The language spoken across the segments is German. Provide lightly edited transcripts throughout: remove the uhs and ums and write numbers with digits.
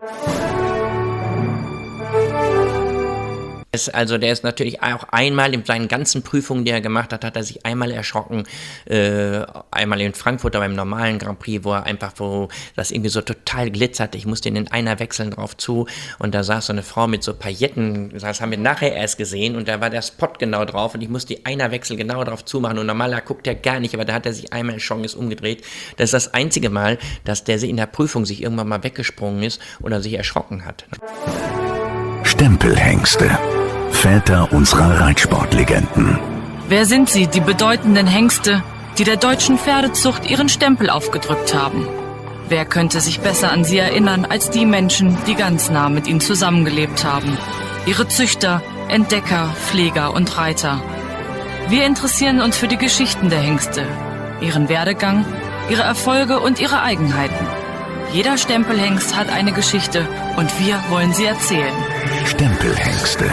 Also der ist natürlich auch einmal in seinen ganzen Prüfungen, die er gemacht hat, hat er sich einmal erschrocken, einmal in Frankfurt beim normalen Grand Prix, wo das irgendwie so total glitzerte. Ich musste in einer wechseln drauf zu und da saß so eine Frau mit so Pailletten, das haben wir nachher erst gesehen und da war der Spot genau drauf und ich musste die einer Wechsel genau drauf zumachen und normaler guckt er gar nicht, aber da hat er sich einmal erschrocken, ist umgedreht. Das ist das einzige Mal, dass der in der Prüfung sich irgendwann mal weggesprungen ist oder sich erschrocken hat. Stempelhengste. Väter unserer Reitsportlegenden. Wer sind sie, die bedeutenden Hengste, die der deutschen Pferdezucht ihren Stempel aufgedrückt haben? Wer könnte sich besser an sie erinnern als die Menschen, die ganz nah mit ihnen zusammengelebt haben? Ihre Züchter, Entdecker, Pfleger und Reiter. Wir interessieren uns für die Geschichten der Hengste, ihren Werdegang, ihre Erfolge und ihre Eigenheiten. Jeder Stempelhengst hat eine Geschichte und wir wollen sie erzählen. Stempelhengste.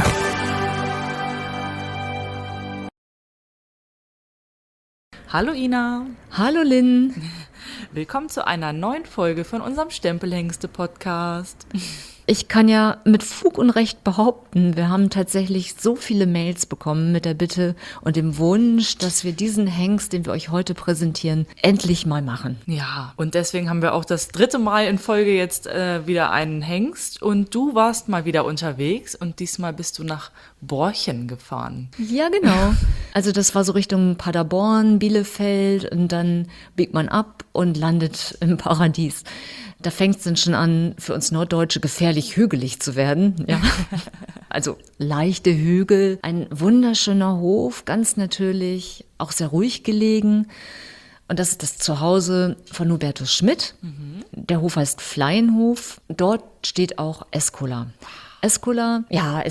Hallo Ina. Hallo Lynn. Willkommen zu einer neuen Folge von unserem Stempelhengste-Podcast. Ich kann ja mit Fug und Recht behaupten, wir haben tatsächlich so viele Mails bekommen mit der Bitte und dem Wunsch, dass wir diesen Hengst, den wir euch heute präsentieren, endlich mal machen. Ja, und deswegen haben wir auch das 3. Mal in Folge jetzt wieder einen Hengst und du warst mal wieder unterwegs und diesmal bist du nach Borchen gefahren. Ja, genau. Also das war so Richtung Paderborn, Bielefeld und dann biegt man ab und landet im Paradies. Da fängt es dann schon an, für uns Norddeutsche gefährlich hügelig zu werden. Ja. Also leichte Hügel, ein wunderschöner Hof, ganz natürlich, auch sehr ruhig gelegen. Und das ist das Zuhause von Hubertus Schmidt. Der Hof heißt Fleinhof. Dort steht auch Escola. Escola,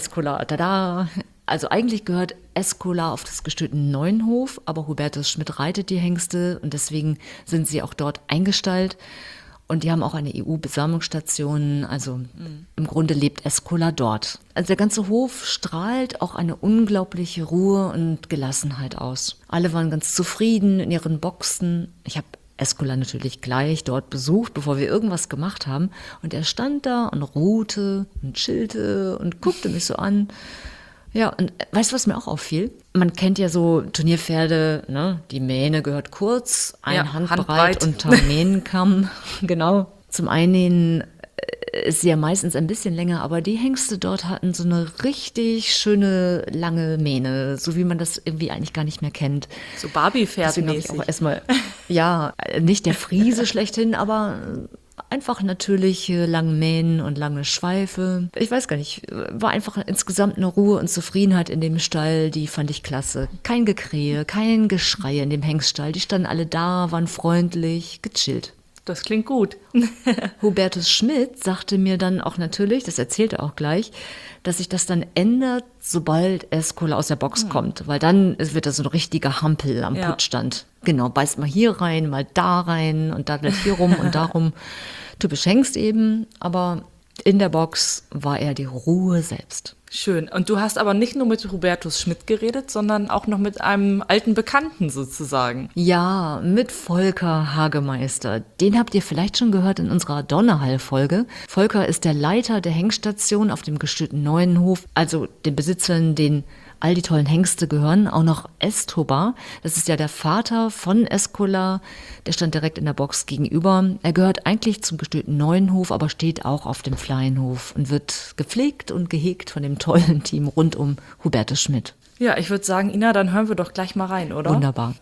tada. Also eigentlich gehört Escola auf das Gestüt Neuenhof, aber Hubertus Schmidt reitet die Hengste und deswegen sind sie auch dort eingestallt. Und die haben auch eine EU-Besamungsstation, also im Grunde lebt Escola dort. Also der ganze Hof strahlt auch eine unglaubliche Ruhe und Gelassenheit aus. Alle waren ganz zufrieden in ihren Boxen. Ich habe Escola natürlich gleich dort besucht, bevor wir irgendwas gemacht haben. Und er stand da und ruhte und chillte und guckte mich so an. Ja, und weißt du, was mir auch auffiel? Man kennt ja so Turnierpferde, ne? Die Mähne gehört kurz, Handbreit unterm Mähnenkamm, genau. Zum Einnähen ist sie ja meistens ein bisschen länger, aber die Hengste dort hatten so eine richtig schöne, lange Mähne, so wie man das irgendwie eigentlich gar nicht mehr kennt. So Barbie-Pferd-mäßig. Auch erstmal, ja, nicht der Friese schlechthin, aber einfach natürliche lange Mähnen und lange Schweife. Ich weiß gar nicht, war einfach insgesamt eine Ruhe und Zufriedenheit in dem Stall, die fand ich klasse. Kein Gekrähe, kein Geschrei in dem Hengststall. Die standen alle da, waren freundlich, gechillt. Das klingt gut. Hubertus Schmidt sagte mir dann auch natürlich, das erzählt er auch gleich, dass sich das dann ändert, sobald Escola aus der Box kommt. Weil dann wird das so ein richtiger Hampel am Puttstand. Genau, beißt mal hier rein, mal da rein und dann hier rum und darum. Typisch Hengst eben, aber in der Box war er die Ruhe selbst. Schön. Und du hast aber nicht nur mit Hubertus Schmidt geredet, sondern auch noch mit einem alten Bekannten sozusagen. Ja, mit Volker Hagemeister. Den habt ihr vielleicht schon gehört in unserer Donnerhall-Folge. Volker ist der Leiter der Hengststation auf dem Gestüt Neuenhof, also den Besitzern, den all die tollen Hengste gehören, auch noch Estobar. Das ist ja der Vater von Escola, der stand direkt in der Box gegenüber. Er gehört eigentlich zum Gestüt Neuenhof, aber steht auch auf dem Fleinhof und wird gepflegt und gehegt von dem tollen Team rund um Hubertus Schmidt. Ja, ich würde sagen, Ina, dann hören wir doch gleich mal rein, oder? Wunderbar.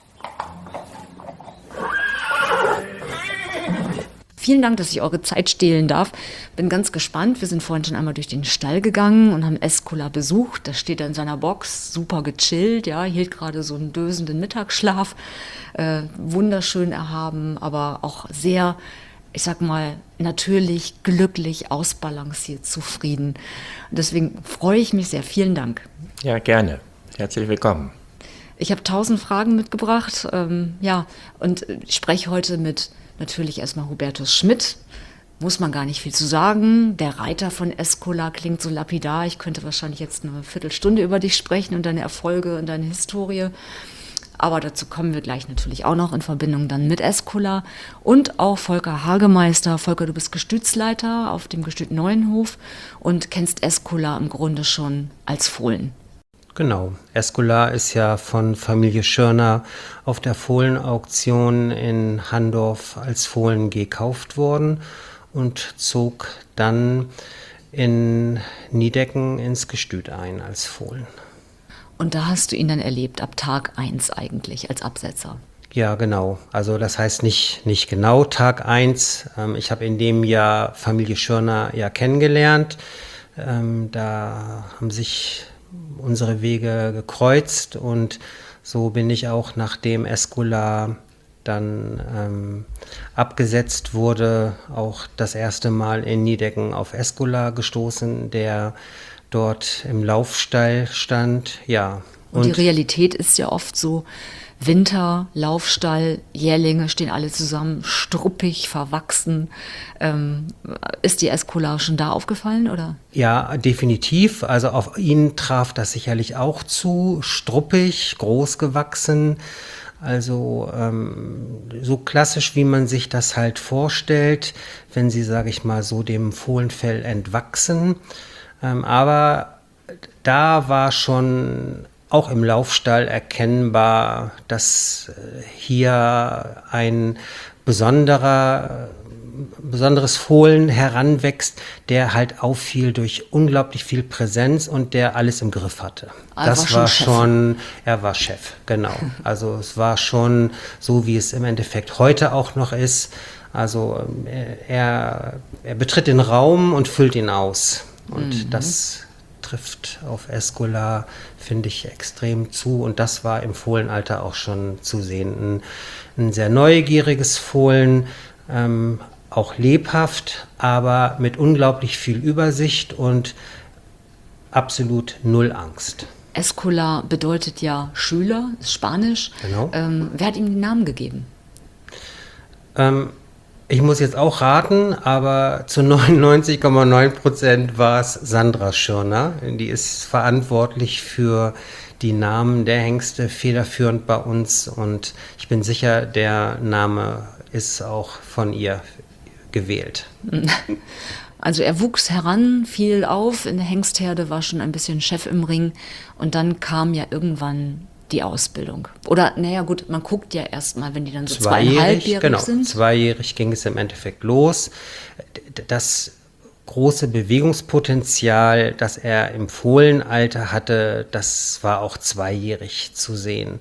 Vielen Dank, dass ich eure Zeit stehlen darf. Bin ganz gespannt. Wir sind vorhin schon einmal durch den Stall gegangen und haben Escola besucht. Da steht er in seiner Box, super gechillt, ja, hielt gerade so einen dösenden Mittagsschlaf. Wunderschön erhaben, aber auch sehr, ich sag mal, natürlich, glücklich, ausbalanciert, zufrieden. Und deswegen freue ich mich sehr. Vielen Dank. Ja, gerne. Herzlich willkommen. Ich habe 1000 Fragen mitgebracht. Und ich spreche heute mit natürlich erstmal Hubertus Schmidt. Muss man gar nicht viel zu sagen. Der Reiter von Escola klingt so lapidar. Ich könnte wahrscheinlich jetzt eine Viertelstunde über dich sprechen und deine Erfolge und deine Historie. Aber dazu kommen wir gleich natürlich auch noch in Verbindung dann mit Escola und auch Volker Hagemeister. Volker, du bist Gestütsleiter auf dem Gestüt Neuenhof und kennst Escola im Grunde schon als Fohlen. Genau. Escola ist ja von Familie Schörner auf der Fohlenauktion in Handorf als Fohlen gekauft worden und zog dann in Niedecken ins Gestüt ein als Fohlen. Und da hast du ihn dann erlebt, ab Tag 1 eigentlich, als Absetzer. Ja, genau. Also das heißt nicht genau Tag 1. Ich habe in dem Jahr Familie Schörner ja kennengelernt. Da haben sich unsere Wege gekreuzt und so bin ich auch, nachdem Escola dann abgesetzt wurde, auch das erste Mal in Niedecken auf Escola gestoßen, der dort im Laufstall stand. Ja. Und die Realität ist ja oft so, Winter, Laufstall, Jährlinge stehen alle zusammen, struppig, verwachsen. Ist die Escola schon da aufgefallen, oder? Ja, definitiv. Also auf ihn traf das sicherlich auch zu. Struppig, groß gewachsen. Also so klassisch, wie man sich das halt vorstellt, wenn sie, sage ich mal, so dem Fohlenfell entwachsen. Aber da war schon auch im Laufstall erkennbar, dass hier ein besonderes Fohlen heranwächst, der halt auffiel durch unglaublich viel Präsenz und der alles im Griff hatte. Er war Chef, genau. Also es war schon so, wie es im Endeffekt heute auch noch ist. Also er betritt den Raum und füllt ihn aus. Und das trifft auf Escola, finde ich, extrem zu. Und das war im Fohlenalter auch schon zu sehen. Ein sehr neugieriges Fohlen, auch lebhaft, aber mit unglaublich viel Übersicht und absolut null Angst. Escola bedeutet ja Schüler, ist Spanisch. Genau. Wer hat ihm den Namen gegeben? Ich muss jetzt auch raten, aber zu 99,9% war es Sandra Schörner. Die ist verantwortlich für die Namen der Hengste, federführend bei uns. Und ich bin sicher, der Name ist auch von ihr gewählt. Also er wuchs heran, fiel auf in der Hengstherde, war schon ein bisschen Chef im Ring. Und dann kam ja irgendwann die Ausbildung. Oder, naja gut, man guckt ja erstmal, wenn die dann so 2,5-jährig sind. 2-jährig ging es im Endeffekt los. Das große Bewegungspotenzial, das er im Fohlenalter hatte, das war auch 2-jährig zu sehen.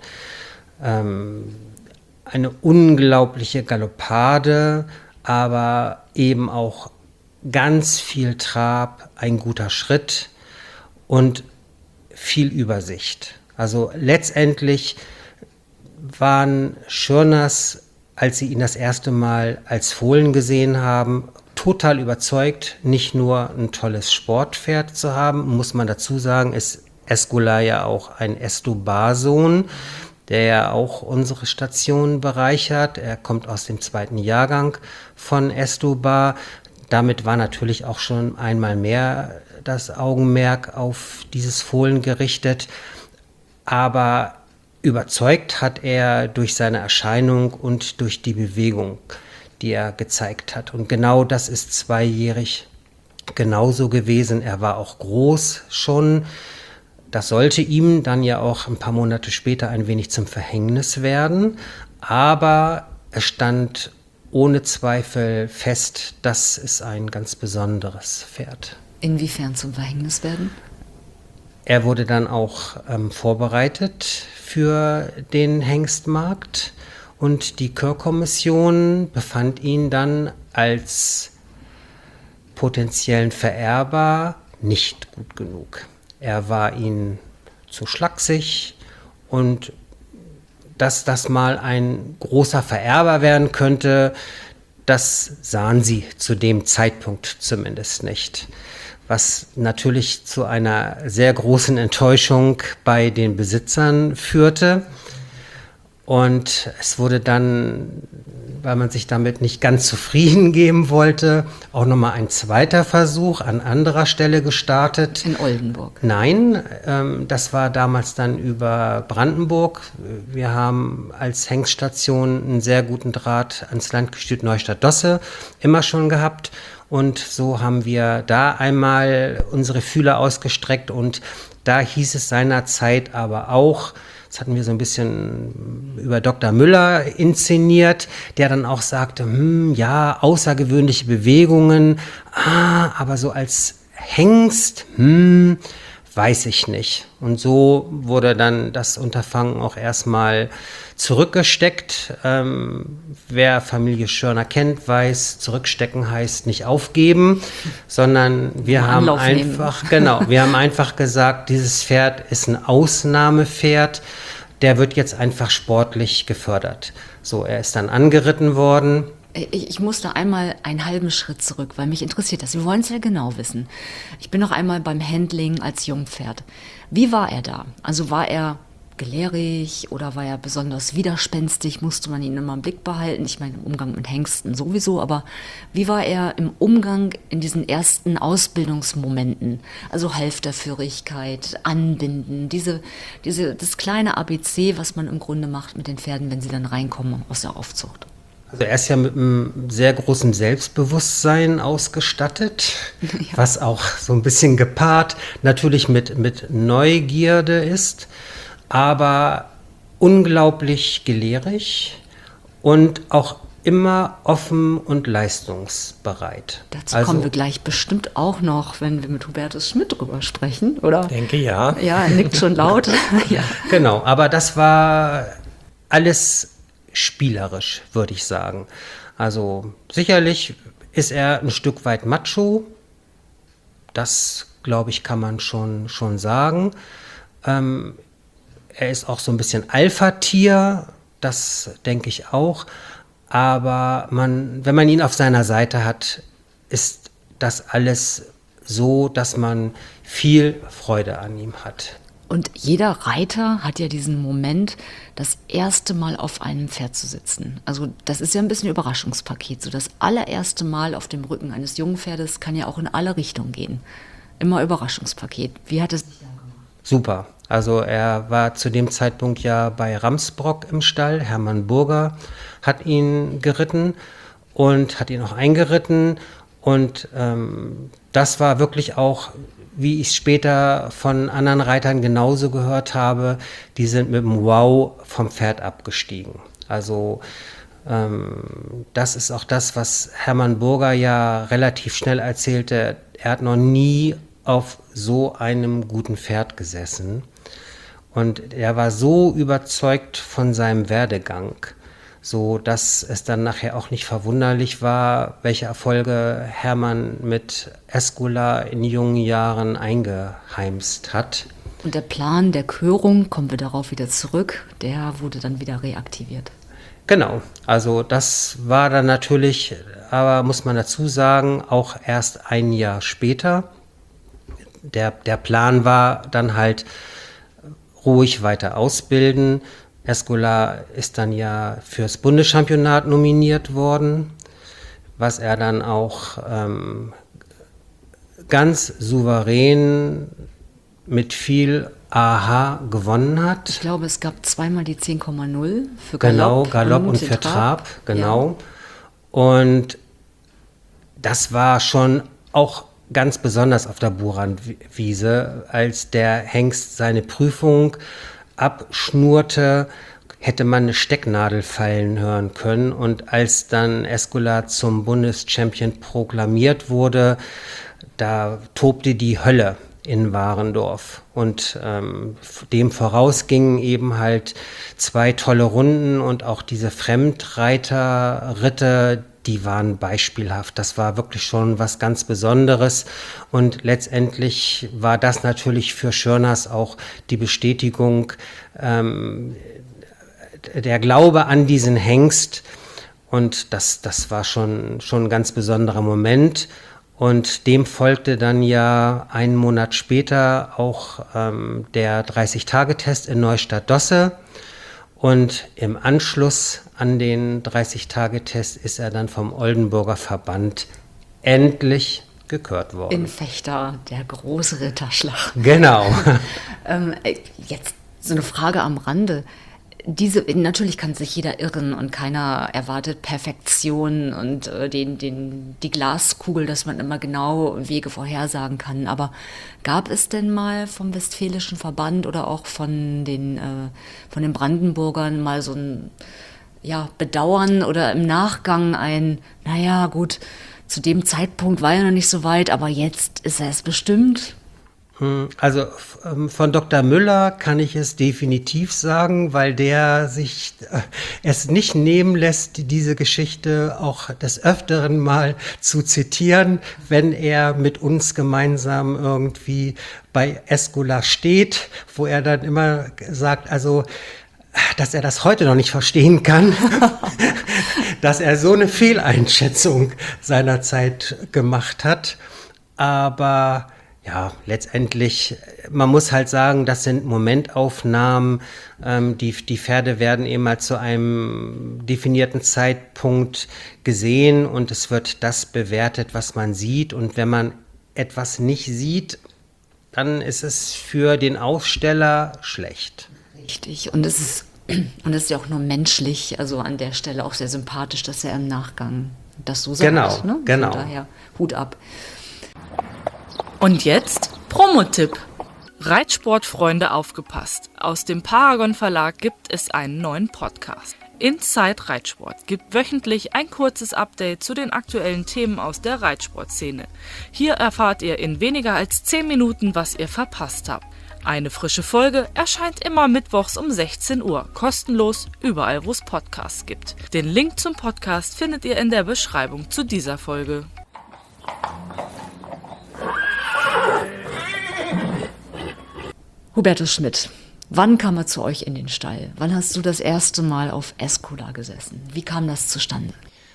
Eine unglaubliche Galoppade, aber eben auch ganz viel Trab, ein guter Schritt und viel Übersicht. Also letztendlich waren Schörners, als sie ihn das erste Mal als Fohlen gesehen haben, total überzeugt, nicht nur ein tolles Sportpferd zu haben, muss man dazu sagen, ist Escola ja auch ein Estobar-Sohn, der ja auch unsere Station bereichert. Er kommt aus dem 2. Jahrgang von Estobar. Damit war natürlich auch schon einmal mehr das Augenmerk auf dieses Fohlen gerichtet. Aber überzeugt hat er durch seine Erscheinung und durch die Bewegung, die er gezeigt hat. Und genau das ist 2-jährig genauso gewesen. Er war auch groß schon. Das sollte ihm dann ja auch ein paar Monate später ein wenig zum Verhängnis werden. Aber es stand ohne Zweifel fest, das ist ein ganz besonderes Pferd. Inwiefern zum Verhängnis werden? Er wurde dann auch vorbereitet für den Hengstmarkt und die Kör-Kommission befand ihn dann als potenziellen Vererber nicht gut genug. Er war ihnen zu schlaksig und dass das mal ein großer Vererber werden könnte, das sahen sie zu dem Zeitpunkt zumindest nicht. Was natürlich zu einer sehr großen Enttäuschung bei den Besitzern führte. Und es wurde dann weil man sich damit nicht ganz zufrieden geben wollte, auch nochmal ein zweiter Versuch an anderer Stelle gestartet. In Oldenburg. Nein, das war damals dann über Brandenburg. Wir haben als Hengststation einen sehr guten Draht ans Landgestüt Neustadt-Dosse immer schon gehabt. Und so haben wir da einmal unsere Fühler ausgestreckt und da hieß es seinerzeit aber auch, das hatten wir so ein bisschen über Dr. Müller inszeniert, der dann auch sagte, ja, außergewöhnliche Bewegungen, aber so als Hengst, weiß ich nicht. Und so wurde dann das Unterfangen auch erstmal zurückgesteckt. Wer Familie Schörner kennt, weiß, zurückstecken heißt nicht aufgeben, sondern wir haben einfach gesagt, dieses Pferd ist ein Ausnahmepferd, der wird jetzt einfach sportlich gefördert. So, er ist dann angeritten worden. Ich musste einmal einen halben Schritt zurück, weil mich interessiert das. Wir wollen es ja genau wissen. Ich bin noch einmal beim Handling als Jungpferd. Wie war er da? Also war er gelehrig oder war er besonders widerspenstig? Musste man ihn immer im Blick behalten? Ich meine, im Umgang mit Hengsten sowieso, aber wie war er im Umgang in diesen ersten Ausbildungsmomenten? Also Halfterführigkeit, Anbinden, das kleine ABC, was man im Grunde macht mit den Pferden, wenn sie dann reinkommen aus der Aufzucht. Also er ist ja mit einem sehr großen Selbstbewusstsein ausgestattet, was auch so ein bisschen gepaart natürlich mit Neugierde ist, aber unglaublich gelehrig und auch immer offen und leistungsbereit. Dazu kommen wir gleich bestimmt auch noch, wenn wir mit Hubertus Schmidt drüber sprechen, oder? Denke ja. Ja, er nickt schon laut. Ja. Genau, aber das war alles spielerisch, würde ich sagen. Also sicherlich ist er ein Stück weit macho. Das, glaube ich, kann man schon sagen. Er ist auch so ein bisschen Alpha-Tier, das denke ich auch. Aber wenn man ihn auf seiner Seite hat, ist das alles so, dass man viel Freude an ihm hat. Und jeder Reiter hat ja diesen Moment, das erste Mal auf einem Pferd zu sitzen. Also das ist ja ein bisschen ein Überraschungspaket. So das allererste Mal auf dem Rücken eines jungen Pferdes kann ja auch in alle Richtungen gehen. Immer Überraschungspaket. Wie hat es sich dann gemacht? Super. Also er war zu dem Zeitpunkt ja bei Ramsbrock im Stall. Hermann Burger hat ihn geritten und hat ihn auch eingeritten. Und das war wirklich auch, wie ich es später von anderen Reitern genauso gehört habe, die sind mit dem Wow vom Pferd abgestiegen. Also das ist auch das, was Hermann Burger ja relativ schnell erzählte. Er hat noch nie auf so einem guten Pferd gesessen. Und er war so überzeugt von seinem Werdegang, so dass es dann nachher auch nicht verwunderlich war, welche Erfolge Hermann mit Escola in jungen Jahren eingeheimst hat. Und der Plan der Körung, kommen wir darauf wieder zurück, der wurde dann wieder reaktiviert. Genau, also das war dann natürlich, aber muss man dazu sagen, auch erst ein Jahr später. Der Plan war dann halt ruhig weiter ausbilden. Escola ist dann ja fürs Bundeschampionat nominiert worden, was er dann auch ganz souverän mit viel Aha gewonnen hat. Ich glaube, es gab zweimal die 10,0 für Galopp und für Trab, genau. Ja. Und das war schon auch ganz besonders auf der Buranwiese, als der Hengst seine Prüfung abschnurrte, hätte man eine Stecknadel fallen hören können. Und als dann Escola zum Bundeschampion proklamiert wurde, da tobte die Hölle in Warendorf. Und dem voraus gingen eben halt 2 tolle Runden und auch diese Fremdreiterritte, die waren beispielhaft. Das war wirklich schon was ganz Besonderes. Und letztendlich war das natürlich für Schörners auch die Bestätigung, der Glaube an diesen Hengst. Und das war schon ein ganz besonderer Moment. Und dem folgte dann ja einen Monat später auch der 30-Tage-Test in Neustadt-Dosse. Und im Anschluss an den 30-Tage-Test ist er dann vom Oldenburger Verband endlich gekürt worden. In Vechta, der große Ritterschlag. Genau. Jetzt so eine Frage am Rande. Natürlich kann sich jeder irren und keiner erwartet Perfektion und die Glaskugel, dass man immer genau Wege vorhersagen kann. Aber gab es denn mal vom Westfälischen Verband oder auch von den Brandenburgern mal so ein Bedauern oder im Nachgang naja gut, zu dem Zeitpunkt war er noch nicht so weit, aber jetzt ist er es bestimmt? Also von Dr. Müller kann ich es definitiv sagen, weil der sich es nicht nehmen lässt, diese Geschichte auch des Öfteren mal zu zitieren, wenn er mit uns gemeinsam irgendwie bei Escola steht, wo er dann immer sagt, also dass er das heute noch nicht verstehen kann, dass er so eine Fehleinschätzung seinerzeit gemacht hat. Aber ja, letztendlich, man muss halt sagen, das sind Momentaufnahmen. Die Pferde werden eben mal zu einem definierten Zeitpunkt gesehen und es wird das bewertet, was man sieht. Und wenn man etwas nicht sieht, dann ist es für den Aufsteller schlecht. Richtig. Und es ist ja auch nur menschlich, also an der Stelle auch sehr sympathisch, dass er im Nachgang das so sagt. Genau, ne? genau. Von daher, Hut ab. Und jetzt Promotipp. Reitsportfreunde aufgepasst. Aus dem Paragon Verlag gibt es einen neuen Podcast. Inside Reitsport gibt wöchentlich ein kurzes Update zu den aktuellen Themen aus der Reitsportszene. Hier erfahrt ihr in weniger als 10 Minuten, was ihr verpasst habt. Eine frische Folge erscheint immer mittwochs um 16 Uhr, kostenlos überall, wo es Podcasts gibt. Den Link zum Podcast findet ihr in der Beschreibung zu dieser Folge. Hubertus Schmidt, wann kam er zu euch in den Stall? Wann hast du das erste Mal auf Escola gesessen? Wie kam das zustande?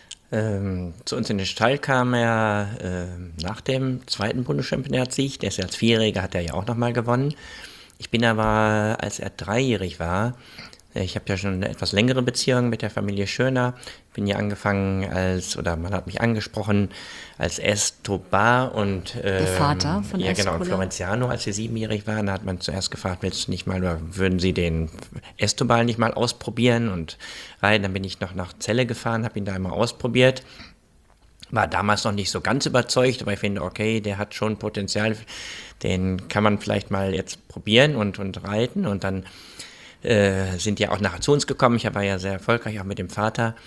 Zu uns in den Stall kam er nach dem zweiten Bundeschampionatssieg. Der ist ja als Vierjähriger, hat er ja auch nochmal gewonnen. Ich bin aber, als er 3-jährig war, ich habe ja schon eine etwas längere Beziehung mit der Familie Schöner, bin ja angefangen man hat mich angesprochen als Estobar und der Vater von Escola. Genau, und Florenziano, als sie 7-jährig waren, da hat man zuerst gefragt, willst du nicht mal, oder würden sie den Estobar nicht mal ausprobieren und rein, dann bin ich noch nach Celle gefahren, habe ihn da einmal ausprobiert. War damals noch nicht so ganz überzeugt, aber ich finde, okay, der hat schon Potenzial, den kann man vielleicht mal jetzt probieren und reiten und dann sind ja auch nachher zu uns gekommen. Ich war ja sehr erfolgreich, auch mit dem Vater.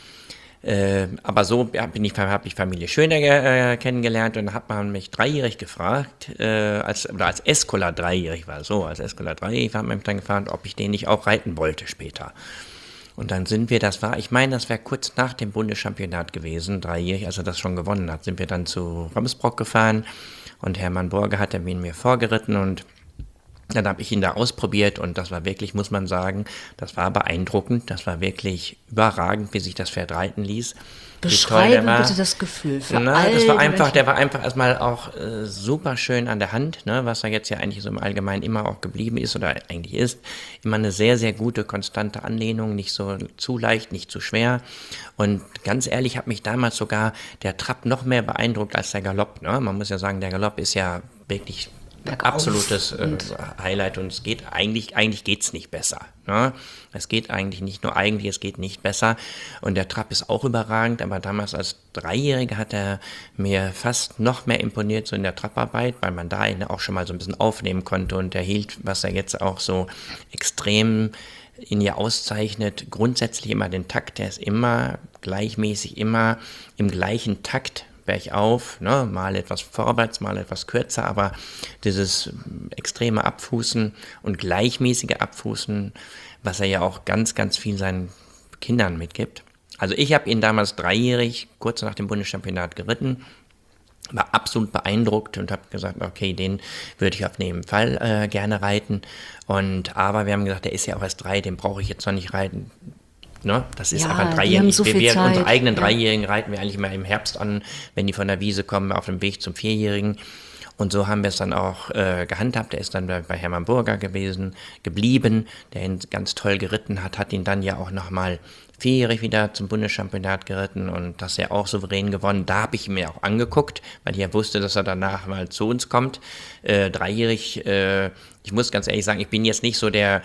Aber so habe ich Familie Schöner kennengelernt und dann hat man mich 3-jährig gefragt, als Escola 3-jährig war, als Escola 3-jährig war, hat man mich dann gefragt, ob ich den nicht auch reiten wollte später. Und dann sind wir, das wäre kurz nach dem Bundeschampionat gewesen, 3-jährig, als er das schon gewonnen hat, sind wir dann zu Romsbrock gefahren und Hermann Borge hat ihn mir vorgeritten und dann habe ich ihn da ausprobiert und das war wirklich, muss man sagen, das war beeindruckend, das war wirklich überragend, wie sich das Pferd reiten ließ. Beschreibe bitte das Gefühl für alle. Der war einfach erstmal auch super schön an der Hand, ne, was er jetzt ja eigentlich so im Allgemeinen immer auch geblieben ist oder eigentlich ist. Immer eine sehr, sehr gute, konstante Anlehnung, nicht so zu leicht, nicht zu schwer. Und ganz ehrlich, hat mich damals sogar der Trab noch mehr beeindruckt als der Galopp. Ne? Man muss ja sagen, der Galopp ist ja wirklich absolutes Highlight und es geht eigentlich geht's nicht besser. Ne? Es geht eigentlich nicht nur es geht nicht besser und der Trab ist auch überragend, aber damals als 3-Jähriger hat er mir fast noch mehr imponiert so in der Trabarbeit, weil man da ihn auch schon mal so ein bisschen aufnehmen konnte und er hielt, was er jetzt auch so extrem ihn ja auszeichnet, grundsätzlich immer den Takt, der ist immer gleichmäßig, immer im gleichen Takt bergauf, ne, mal etwas vorwärts, mal etwas kürzer, aber dieses extreme Abfußen und gleichmäßige Abfußen, was er ja auch ganz, ganz viel seinen Kindern mitgibt. Also ich habe ihn damals 3-jährig, kurz nach dem Bundeschampionat geritten, war absolut beeindruckt und habe gesagt, okay, den würde ich auf jeden Fall gerne reiten. Aber wir haben gesagt, der ist ja auch erst 3, den brauche ich jetzt noch nicht reiten. Ne? Das ist aber 3-jährig. So Unsere eigenen 3-Jährigen reiten wir eigentlich immer im Herbst an, wenn die von der Wiese kommen, auf dem Weg zum 4-Jährigen. Und so haben wir es dann auch gehandhabt. Er ist dann bei Hermann Burger geblieben, der ihn ganz toll geritten hat ihn dann ja auch nochmal vierjährig wieder zum Bundeschampionat geritten und das ja auch souverän gewonnen. Da habe ich mir auch angeguckt, weil ich ja wusste, dass er danach mal zu uns kommt. Dreijährig, ich muss ganz ehrlich sagen, ich bin jetzt nicht so der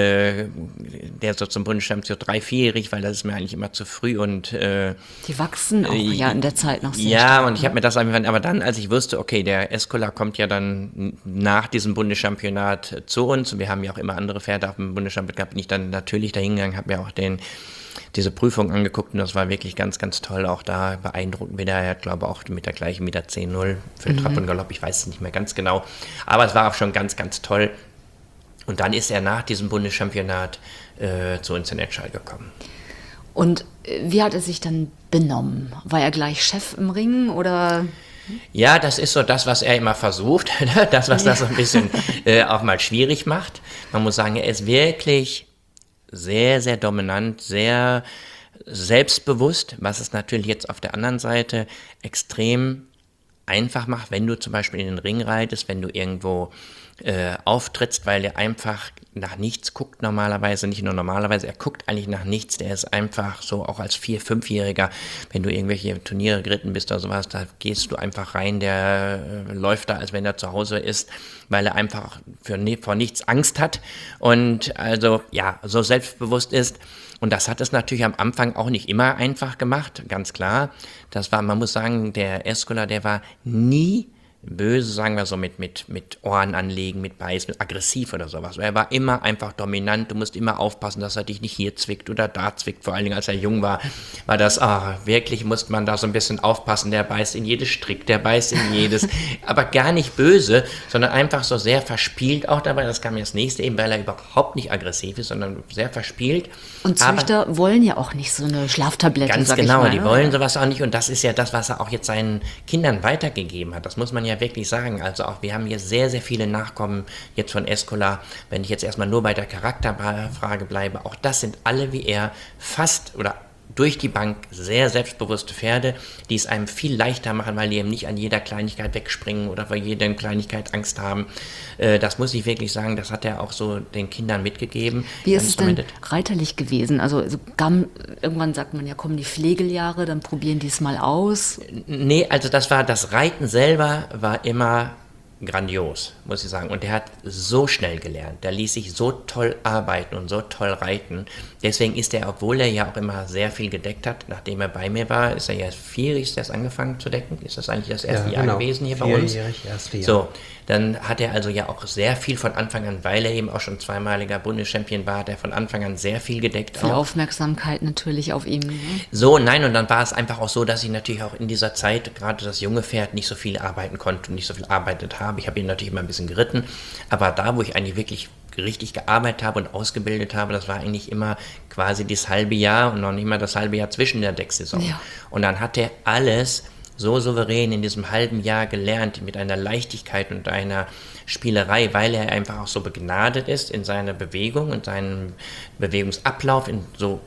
so zum Bundeschampionat 3-4-jährig, weil das ist mir eigentlich immer zu früh und die wachsen auch ja in der Zeit noch sehr ja, stark, und ich habe mir das angefallen, aber dann, als ich wusste, okay, der Eskola kommt ja dann nach diesem Bundeschampionat zu uns und wir haben ja auch immer andere Pferde auf dem Bundeschampionat gehabt, bin ich dann natürlich dahingegangen, habe mir auch diese Prüfung angeguckt und das war wirklich ganz, ganz toll, auch da beeindruckend wieder. Er hat, glaube ich, auch mit der gleichen Meter 10-0 für Trab und Galopp, ich weiß es nicht mehr ganz genau, aber es war auch schon ganz, ganz toll. Und dann ist er nach diesem Bundeschampionat zu uns in Etschall gekommen. Und wie hat er sich dann benommen? War er gleich Chef im Ring oder? Ja, das ist so das, was er immer versucht, das, was das so ein bisschen auch mal schwierig macht. Man muss sagen, er ist wirklich sehr, sehr dominant, sehr selbstbewusst, was es natürlich jetzt auf der anderen Seite extrem einfach macht, wenn du zum Beispiel in den Ring reitest, wenn du irgendwo auftrittst, weil er einfach nach nichts guckt normalerweise, nicht nur normalerweise, er guckt eigentlich nach nichts, der ist einfach so, auch als 4-, 5-Jähriger, wenn du irgendwelche Turniere geritten bist oder sowas, da gehst du einfach rein, der läuft da, als wenn er zu Hause ist, weil er einfach vor nichts Angst hat und also ja, so selbstbewusst ist. Und das hat es natürlich am Anfang auch nicht immer einfach gemacht, ganz klar. Das war, man muss sagen, der Eskola, der war nie böse, sagen wir so, mit Ohren anlegen, mit Beißen, mit aggressiv oder sowas. Er war immer einfach dominant, du musst immer aufpassen, dass er dich nicht hier zwickt oder da zwickt. Vor allen Dingen, als er jung war das, wirklich musste man da so ein bisschen aufpassen, der beißt in jedes Strick, der beißt in jedes, aber gar nicht böse, sondern einfach so sehr verspielt auch dabei. Das kam mir das nächste eben, weil er überhaupt nicht aggressiv ist, sondern sehr verspielt. Und Züchter wollen ja auch nicht so eine Schlaftablette, ganz sag genau, ich mal, die wollen sowas auch nicht und das ist ja das, was er auch jetzt seinen Kindern weitergegeben hat. Das muss man ja wirklich sagen. Also auch wir haben hier sehr, sehr viele Nachkommen jetzt von Eskola. Wenn ich jetzt erstmal nur bei der Charakterfrage bleibe, auch das sind alle wie er fast oder durch die Bank sehr selbstbewusste Pferde, die es einem viel leichter machen, weil die eben nicht an jeder Kleinigkeit wegspringen oder vor jeder Kleinigkeit Angst haben. Das muss ich wirklich sagen, das hat er auch so den Kindern mitgegeben. Wie ist es denn reiterlich gewesen? Also irgendwann sagt man ja, kommen die Flegeljahre, dann probieren die es mal aus. Nee, also das Reiten selber war immer grandios, muss ich sagen. Und der hat so schnell gelernt. Der ließ sich so toll arbeiten und so toll reiten. Deswegen ist er, obwohl er ja auch immer sehr viel gedeckt hat, nachdem er bei mir war, ist er ja 4-jährig erst angefangen zu decken. Ist das eigentlich das erste Jahr gewesen hier bei uns? 4-jährig, erste Jahr. So, dann hat er also ja auch sehr viel von Anfang an, weil er eben auch schon zweimaliger Bundeschampion war, hat er von Anfang an sehr viel gedeckt. Viel Aufmerksamkeit natürlich auf ihm. Ne? So, nein, und dann war es einfach auch so, dass ich natürlich auch in dieser Zeit, gerade das junge Pferd, nicht so viel arbeiten konnte und nicht so viel arbeitet habe. Ich habe ihn natürlich immer ein bisschen geritten, aber da, wo ich eigentlich wirklich richtig gearbeitet habe und ausgebildet habe, das war eigentlich immer quasi das halbe Jahr und noch nicht mal das halbe Jahr zwischen der Decksaison. Ja. Und dann hat er alles so souverän in diesem halben Jahr gelernt, mit einer Leichtigkeit und einer Spielerei, weil er einfach auch so begnadet ist in seiner Bewegung und seinem Bewegungsablauf, in so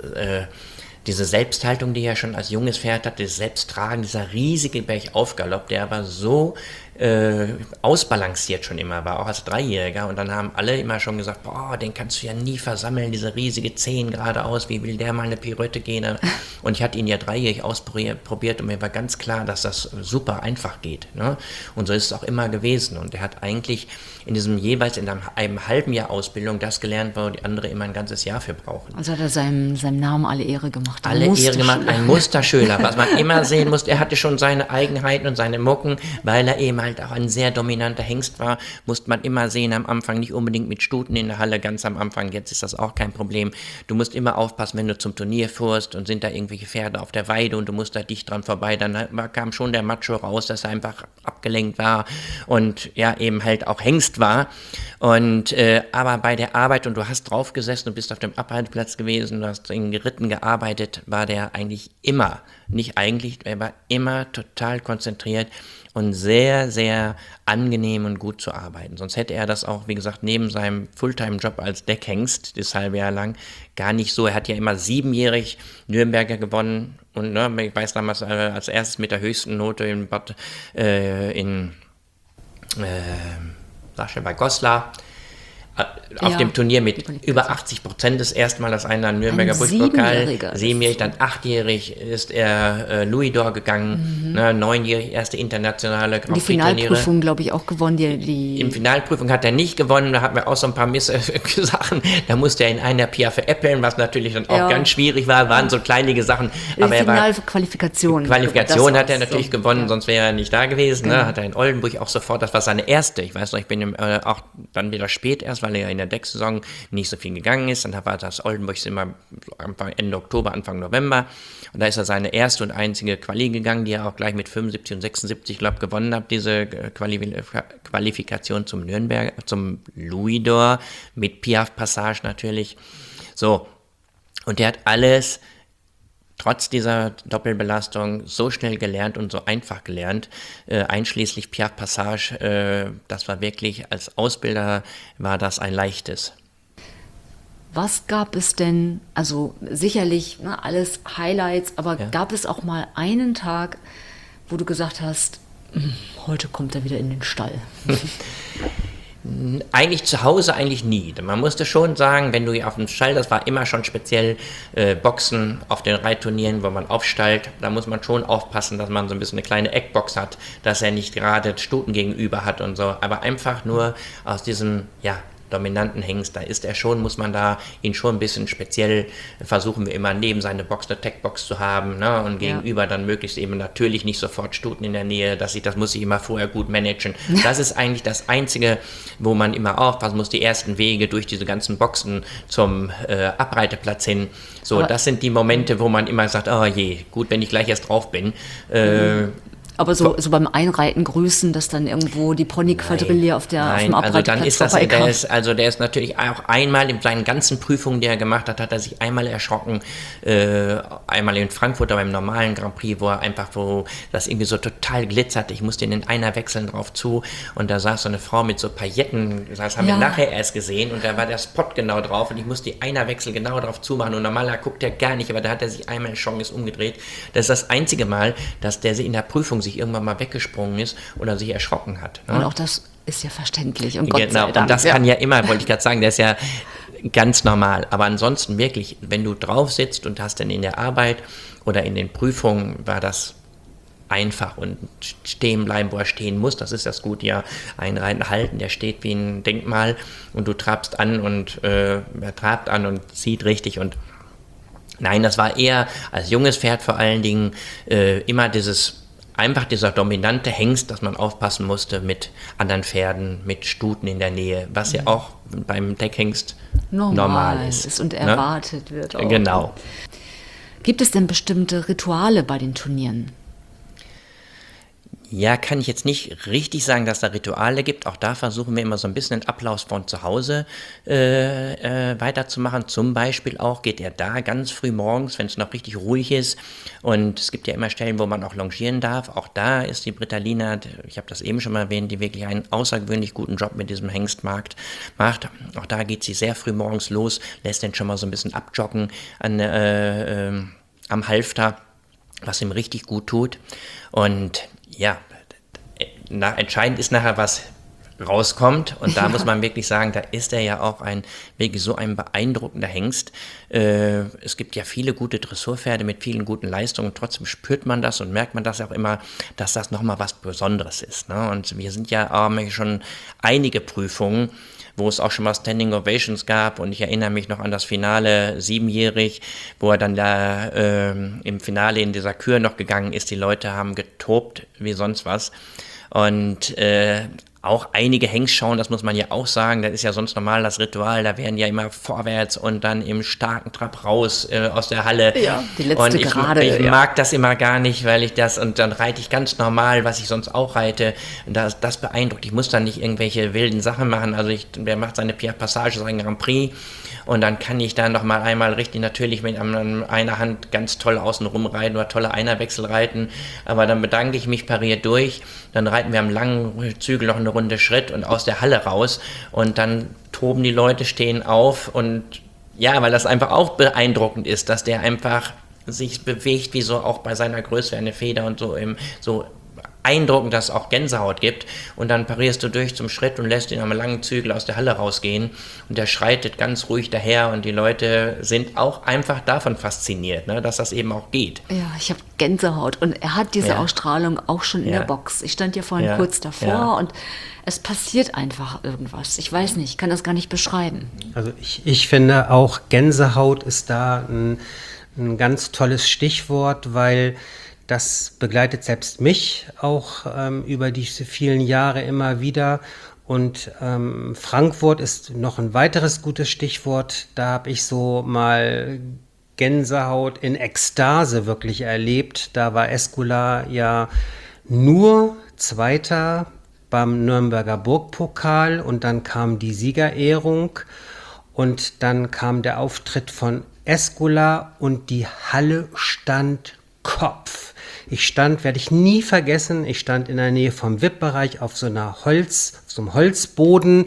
diese Selbsthaltung, die er schon als junges Pferd hat, das Selbsttragen, dieser riesige Bergaufgalopp, der aber so ausbalanciert schon immer war, auch als Dreijähriger. Und dann haben alle immer schon gesagt, boah, den kannst du ja nie versammeln, diese riesige 10 geradeaus, wie will der mal eine Pirouette gehen? Und ich hatte ihn ja dreijährig ausprobiert und mir war ganz klar, dass das super einfach geht. Ne? Und so ist es auch immer gewesen. Und er hat eigentlich in diesem jeweils in einem halben Jahr Ausbildung das gelernt, wo die andere immer ein ganzes Jahr für brauchen. Also hat er seinem Namen alle Ehre gemacht. Alle Ehre gemacht, ein Musterschüler, was man immer sehen muss. Er hatte schon seine Eigenheiten und seine Mucken, weil er eben halt auch ein sehr dominanter Hengst war, musste man immer sehen am Anfang, nicht unbedingt mit Stuten in der Halle, ganz am Anfang, jetzt ist das auch kein Problem. Du musst immer aufpassen, wenn du zum Turnier fuhrst und sind da irgendwelche Pferde auf der Weide und du musst da dicht dran vorbei, dann kam schon der Macho raus, dass er einfach abgelenkt war und ja, eben halt auch Hengst war. Und aber bei der Arbeit, und du hast drauf gesessen, du bist auf dem Abreiteplatz gewesen, du hast in Geritten gearbeitet, war der eigentlich immer, nicht eigentlich, er war immer total konzentriert und sehr, sehr angenehm und gut zu arbeiten. Sonst hätte er das auch, wie gesagt, neben seinem Fulltime-Job als Deckhengst, das halbe Jahr lang, gar nicht so. Er hat ja immer 7-jährig Nürnberger gewonnen und ich weiß damals als erstes mit der höchsten Note in Sascha bei Goslar, auf dem Turnier mit über 80% das erste Mal, dass einer Nürnberger Buschpokal, 7-jährig, dann 8-jährig ist er Louis-d'Or gegangen, 9-jährig erste internationale Grand Prix-Turniere. Die Finalprüfung, glaube ich, auch gewonnen. Im Finalprüfung hat er nicht gewonnen, da hatten wir auch so ein paar Sachen, da musste er in einer Pia veräppeln, was natürlich dann auch ganz schwierig war, waren so kleinige Sachen. Aber Finalqualifikation hat er natürlich gewonnen, sonst wäre er nicht da gewesen. Ne? Hat er in Oldenburg auch sofort, das war seine erste, ich weiß noch, ich bin auch dann wieder spät erst, weil er ja in der Decksaison nicht so viel gegangen ist. Dann war das Oldenburg immer Ende Oktober, Anfang November. Und da ist er seine erste und einzige Quali gegangen, die er auch gleich mit 75 und 76, glaube ich, gewonnen hat, diese Qualifikation zum Louis-d'Or, mit Piaf-Passage natürlich. So, und der hat alles trotz dieser Doppelbelastung so schnell gelernt und so einfach gelernt, einschließlich Piaf Passage, das war wirklich, als Ausbilder war das ein leichtes. Was gab es denn, also sicherlich alles Highlights, aber gab es auch mal einen Tag, wo du gesagt hast, heute kommt er wieder in den Stall? Eigentlich zu Hause eigentlich nie. Man musste schon sagen, wenn du auf dem Stall, das war immer schon speziell Boxen auf den Reitturnieren, wo man aufstallt, da muss man schon aufpassen, dass man so ein bisschen eine kleine Eckbox hat, dass er nicht gerade Stuten gegenüber hat und so, aber einfach nur aus diesem, dominanten Hengst, da ist er schon, muss man da ihn schon ein bisschen speziell, versuchen wir immer neben seine Box eine Tech-Box zu haben, ne? Und gegenüber dann möglichst eben natürlich nicht sofort Stuten in der Nähe, das muss ich immer vorher gut managen. Das ist eigentlich das Einzige, wo man immer aufpassen muss, die ersten Wege durch diese ganzen Boxen zum Abreiteplatz hin. So, das sind die Momente, wo man immer sagt, oh je, gut, wenn ich gleich erst drauf bin. Aber so beim Einreiten grüßen, dass dann irgendwo die Pony-Quadrille auf dem Abreiteplatz vorbeikam. Der ist natürlich auch einmal in seinen ganzen Prüfungen, die er gemacht hat, hat er sich einmal erschrocken, einmal in Frankfurt beim normalen Grand Prix, wo das irgendwie so total glitzert. Ich musste in den Einer wechseln drauf zu und da saß so eine Frau mit so Pailletten, das haben wir nachher erst gesehen und da war der Spot genau drauf und ich musste die Einerwechsel genau drauf zumachen und normaler guckt er gar nicht, aber da hat er sich einmal erschrocken, ist umgedreht. Das ist das einzige Mal, dass der in der Prüfung sich irgendwann mal weggesprungen ist oder sich erschrocken hat. Ne? Und auch das ist ja verständlich und Gott sei Dank. Und das kann ja immer, wollte ich gerade sagen, der ist ja ganz normal. Aber ansonsten wirklich, wenn du drauf sitzt und hast dann in der Arbeit oder in den Prüfungen, war das einfach und stehen bleiben, wo er stehen muss, das ist das Gute, einreiten, halten, der steht wie ein Denkmal und du trabst an und er trabt an und zieht richtig und nein, das war eher als junges Pferd vor allen Dingen immer dieser dominante Hengst, dass man aufpassen musste mit anderen Pferden, mit Stuten in der Nähe, was ja auch beim Deckhengst normal ist und erwartet wird auch. Genau. Gibt es denn bestimmte Rituale bei den Turnieren? Ja, kann ich jetzt nicht richtig sagen, dass da Rituale gibt. Auch da versuchen wir immer so ein bisschen den Ablauf von zu Hause weiterzumachen. Zum Beispiel auch geht er da ganz früh morgens, wenn es noch richtig ruhig ist. Und es gibt ja immer Stellen, wo man auch longieren darf. Auch da ist die Britalina, ich habe das eben schon mal erwähnt, die wirklich einen außergewöhnlich guten Job mit diesem Hengstmarkt macht. Auch da geht sie sehr früh morgens los, lässt den schon mal so ein bisschen abjoggen am Halfter, was ihm richtig gut tut. Und entscheidend ist nachher, was rauskommt und da muss man wirklich sagen, da ist er ja auch wirklich so ein beeindruckender Hengst. Es gibt ja viele gute Dressurpferde mit vielen guten Leistungen, trotzdem spürt man das und merkt man das auch immer, dass das nochmal was Besonderes ist. Ne? Und wir sind ja schon einige Prüfungen, wo es auch schon mal Standing Ovations gab und ich erinnere mich noch an das Finale 7-jährig, wo er dann da im Finale in dieser Kür noch gegangen ist. Die Leute haben getobt wie sonst was und auch einige Hengstschauen, das muss man ja auch sagen, das ist ja sonst normal das Ritual, da werden ja immer vorwärts und dann im starken Trab raus aus der Halle. Ja, die letzte Gerade. Ich mag das immer gar nicht, weil und dann reite ich ganz normal, was ich sonst auch reite. Und das beeindruckt. Ich muss dann nicht irgendwelche wilden Sachen machen. Also der macht seine Piaf Passage, sein Grand Prix und dann kann ich da noch mal einmal richtig natürlich mit einer Hand ganz toll außen rumreiten oder tolle Einerwechsel reiten. Aber dann bedanke ich mich, pariert durch, dann reiten wir am langen Zügel noch eine Runde Schritt und aus der Halle raus und dann toben die Leute, stehen auf und weil das einfach auch beeindruckend ist, dass der einfach sich bewegt, wie so auch bei seiner Größe eine Feder und so beeindruckend, dass es auch Gänsehaut gibt. Und dann parierst du durch zum Schritt und lässt ihn am langen Zügel aus der Halle rausgehen. Und der schreitet ganz ruhig daher und die Leute sind auch einfach davon fasziniert, ne, dass das eben auch geht. Ja, ich habe Gänsehaut und er hat diese Ausstrahlung auch schon in der Box. Ich stand ja vorhin kurz davor und es passiert einfach irgendwas. Ich weiß nicht, ich kann das gar nicht beschreiben. Also ich finde auch Gänsehaut ist da ein ganz tolles Stichwort, weil das begleitet selbst mich auch über diese vielen Jahre immer wieder. Und Frankfurt ist noch ein weiteres gutes Stichwort. Da habe ich so mal Gänsehaut in Ekstase wirklich erlebt. Da war Escola ja nur Zweiter beim Nürnberger Burgpokal und dann kam die Siegerehrung und dann kam der Auftritt von Escola und die Halle stand Kopf. Werde ich nie vergessen, ich stand in der Nähe vom VIP-Bereich auf so einem Holzboden.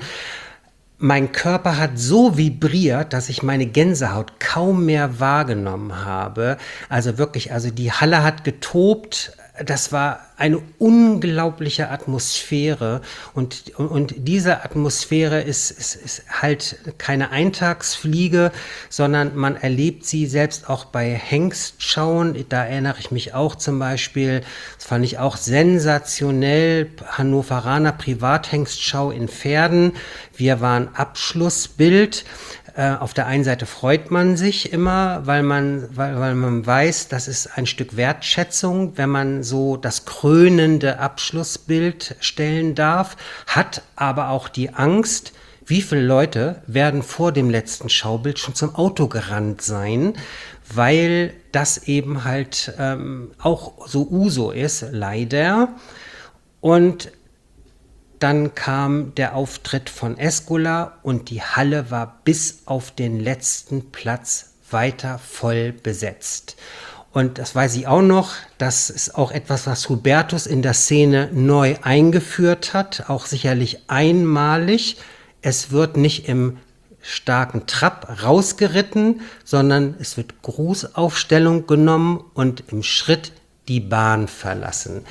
Mein Körper hat so vibriert, dass ich meine Gänsehaut kaum mehr wahrgenommen habe. Also wirklich, die Halle hat getobt. Das war eine unglaubliche Atmosphäre und diese Atmosphäre ist halt keine Eintagsfliege, sondern man erlebt sie selbst auch bei Hengstschauen. Da erinnere ich mich auch zum Beispiel, das fand ich auch sensationell, Hannoveraner Privathengstschau in Verden. Wir waren Abschlussbild. Auf der einen Seite freut man sich immer, weil man weiß, das ist ein Stück Wertschätzung, wenn man so das krönende Abschlussbild stellen darf, hat aber auch die Angst, wie viele Leute werden vor dem letzten Schaubild schon zum Auto gerannt sein, weil das eben halt auch so Uso ist, leider. Und dann kam der Auftritt von Escola und die Halle war bis auf den letzten Platz weiter voll besetzt. Und das weiß ich auch noch, das ist auch etwas, was Hubertus in der Szene neu eingeführt hat, auch sicherlich einmalig. Es wird nicht im starken Trab rausgeritten, sondern es wird Grußaufstellung genommen und im Schritt die Bahn verlassen.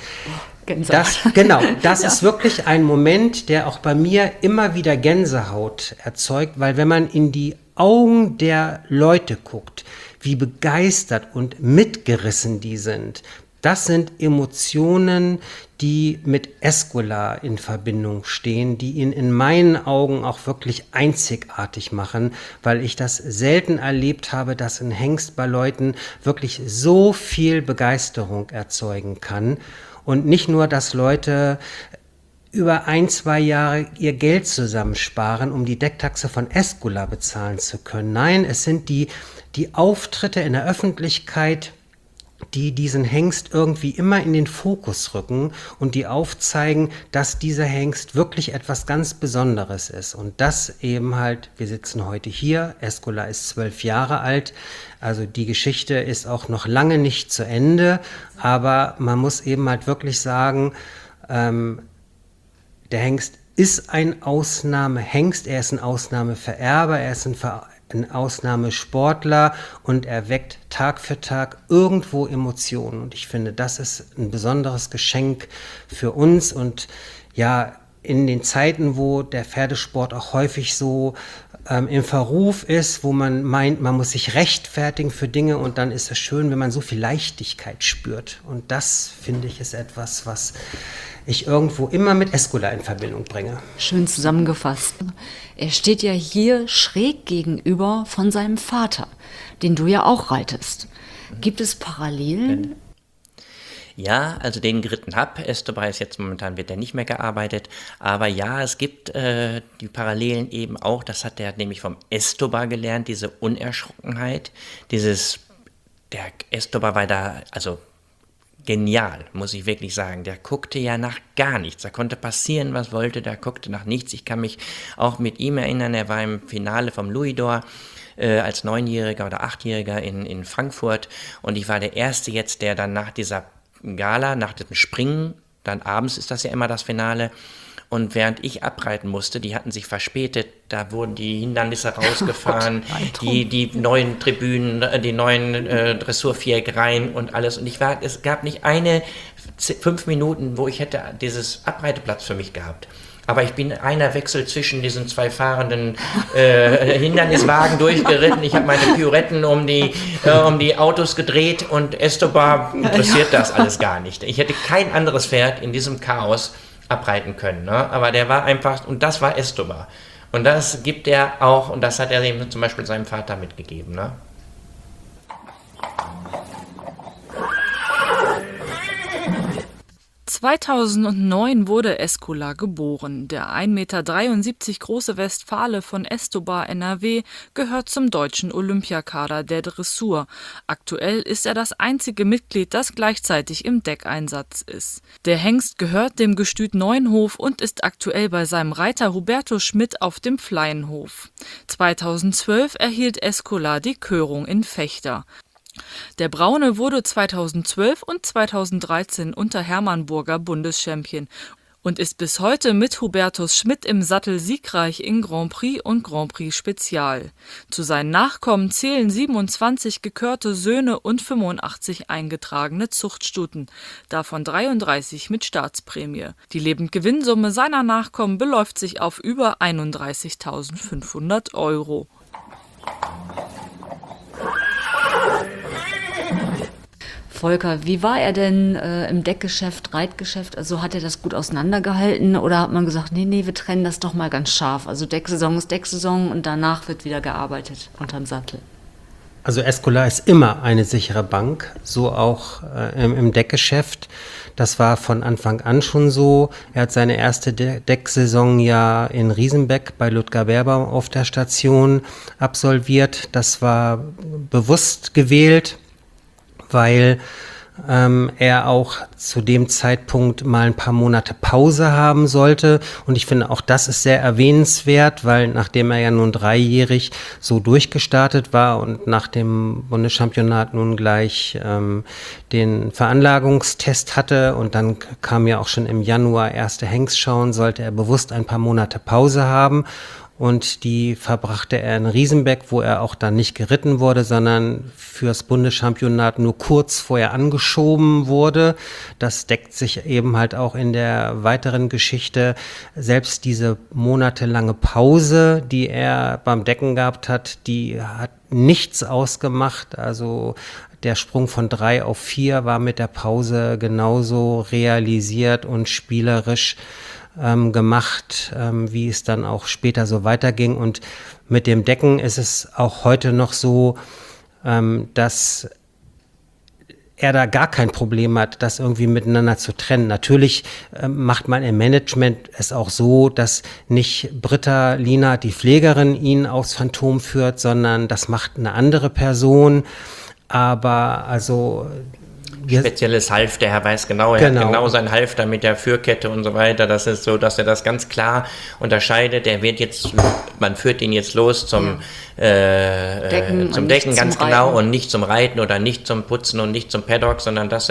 Das ist wirklich ein Moment, der auch bei mir immer wieder Gänsehaut erzeugt, weil wenn man in die Augen der Leute guckt, wie begeistert und mitgerissen die sind, das sind Emotionen, die mit Escola in Verbindung stehen, die ihn in meinen Augen auch wirklich einzigartig machen, weil ich das selten erlebt habe, dass ein Hengst bei Leuten wirklich so viel Begeisterung erzeugen kann. Und nicht nur, dass Leute über 1-2 Jahre ihr Geld zusammensparen, um die Decktaxe von Escola bezahlen zu können. Nein, es sind die Auftritte in der Öffentlichkeit, die diesen Hengst irgendwie immer in den Fokus rücken und die aufzeigen, dass dieser Hengst wirklich etwas ganz Besonderes ist. Und das eben halt, wir sitzen heute hier, Escola ist 12 Jahre alt, also die Geschichte ist auch noch lange nicht zu Ende, aber man muss eben halt wirklich sagen, der Hengst ist ein Ausnahmehengst, er ist ein Ausnahmevererber, er ist ein Ausnahmesportler und er weckt Tag für Tag irgendwo Emotionen. Und ich finde, das ist ein besonderes Geschenk für uns. Und ja, in den Zeiten, wo der Pferdesport auch häufig so im Verruf ist, wo man meint, man muss sich rechtfertigen für Dinge und dann ist es schön, wenn man so viel Leichtigkeit spürt. Und das, finde ich, ist etwas, was ich irgendwo immer mit Escola in Verbindung bringe. Schön zusammengefasst. Er steht ja hier schräg gegenüber von seinem Vater, den du ja auch reitest. Gibt es Parallelen? Ja, also den geritten habe. Estobar ist jetzt momentan, wird er nicht mehr gearbeitet. Aber ja, es gibt die Parallelen eben auch. Das hat er nämlich vom Estobar gelernt, diese Unerschrockenheit. Der Estobar war da, also genial, muss ich wirklich sagen. Der guckte ja nach gar nichts. Da konnte passieren, was wollte, der guckte nach nichts. Ich kann mich auch mit ihm erinnern, er war im Finale vom Louis d'Or als 9-Jähriger oder 8-Jähriger in Frankfurt und ich war der Erste jetzt, der dann nach dieser Gala, nach dem Springen, dann abends ist das ja immer das Finale, Und während ich abreiten musste, die hatten sich verspätet, da wurden die Hindernisse rausgefahren, die neuen Tribünen, die neuen Dressurviereckreihen und alles. Und es gab nicht 5 Minuten, wo ich hätte dieses Abreiteplatz für mich gehabt. Aber ich bin einer Wechsel zwischen diesen 2 fahrenden Hinderniswagen durchgeritten. Ich habe meine Pirouetten um die Autos gedreht und Escobar interessiert das alles gar nicht. Ich hätte kein anderes Pferd in diesem Chaos abreiten können. Ne? Aber der war einfach, und das war Escobar. Und das gibt er auch, und das hat er eben zum Beispiel seinem Vater mitgegeben. Ne? 2009 wurde Escolar geboren. Der 1,73 Meter große Westfale von Estobar, NRW, gehört zum deutschen Olympiakader der Dressur. Aktuell ist er das einzige Mitglied, das gleichzeitig im Deckeinsatz ist. Der Hengst gehört dem Gestüt Neuenhof und ist aktuell bei seinem Reiter Huberto Schmidt auf dem Flaienhof. 2012 erhielt Escolar die Körung in Vechta. Der Braune wurde 2012 und 2013 unter Hermann Burger Bundeschampion und ist bis heute mit Hubertus Schmidt im Sattel siegreich in Grand Prix und Grand Prix Spezial. Zu seinen Nachkommen zählen 27 gekörte Söhne und 85 eingetragene Zuchtstuten, davon 33 mit Staatsprämie. Die Lebendgewinnsumme seiner Nachkommen beläuft sich auf über 31.500 €. Volker, wie war er denn im Deckgeschäft, Reitgeschäft? Also hat er das gut auseinandergehalten oder hat man gesagt, nee, wir trennen das doch mal ganz scharf. Also Decksaison ist Decksaison und danach wird wieder gearbeitet unterm Sattel. Also Escolar ist immer eine sichere Bank, so auch im Deckgeschäft. Das war von Anfang an schon so. Er hat seine erste Decksaison ja in Riesenbeck bei Ludger Werber auf der Station absolviert. Das war bewusst gewählt, weil er auch zu dem Zeitpunkt mal ein paar Monate Pause haben sollte. Und ich finde, auch das ist sehr erwähnenswert, weil nachdem er ja nun 3-jährig so durchgestartet war und nach dem Bundeschampionat nun gleich den Veranlagungstest hatte und dann kam ja auch schon im Januar erste Hengstschauen, sollte er bewusst ein paar Monate Pause haben. Und die verbrachte er in Riesenbeck, wo er auch dann nicht geritten wurde, sondern fürs Bundeschampionat nur kurz vorher angeschoben wurde. Das deckt sich eben halt auch in der weiteren Geschichte. Selbst diese monatelange Pause, die er beim Decken gehabt hat, die hat nichts ausgemacht. Also der Sprung von 3 auf 4 war mit der Pause genauso realisiert und spielerisch gemacht, wie es dann auch später so weiterging. Und mit dem Decken ist es auch heute noch so, dass er da gar kein Problem hat, das irgendwie miteinander zu trennen. Natürlich macht man im Management es auch so, dass nicht Britta Lienert, die Pflegerin, ihn aufs Phantom führt, sondern das macht eine andere Person. Aber also spezielles Halfter, er weiß genau, er hat genau seinen Halfter mit der Führkette und so weiter. Das ist so, dass er das ganz klar unterscheidet. Man führt ihn jetzt los zum Decken ganz genau und nicht zum Reiten oder nicht zum Putzen und nicht zum Paddock, sondern und das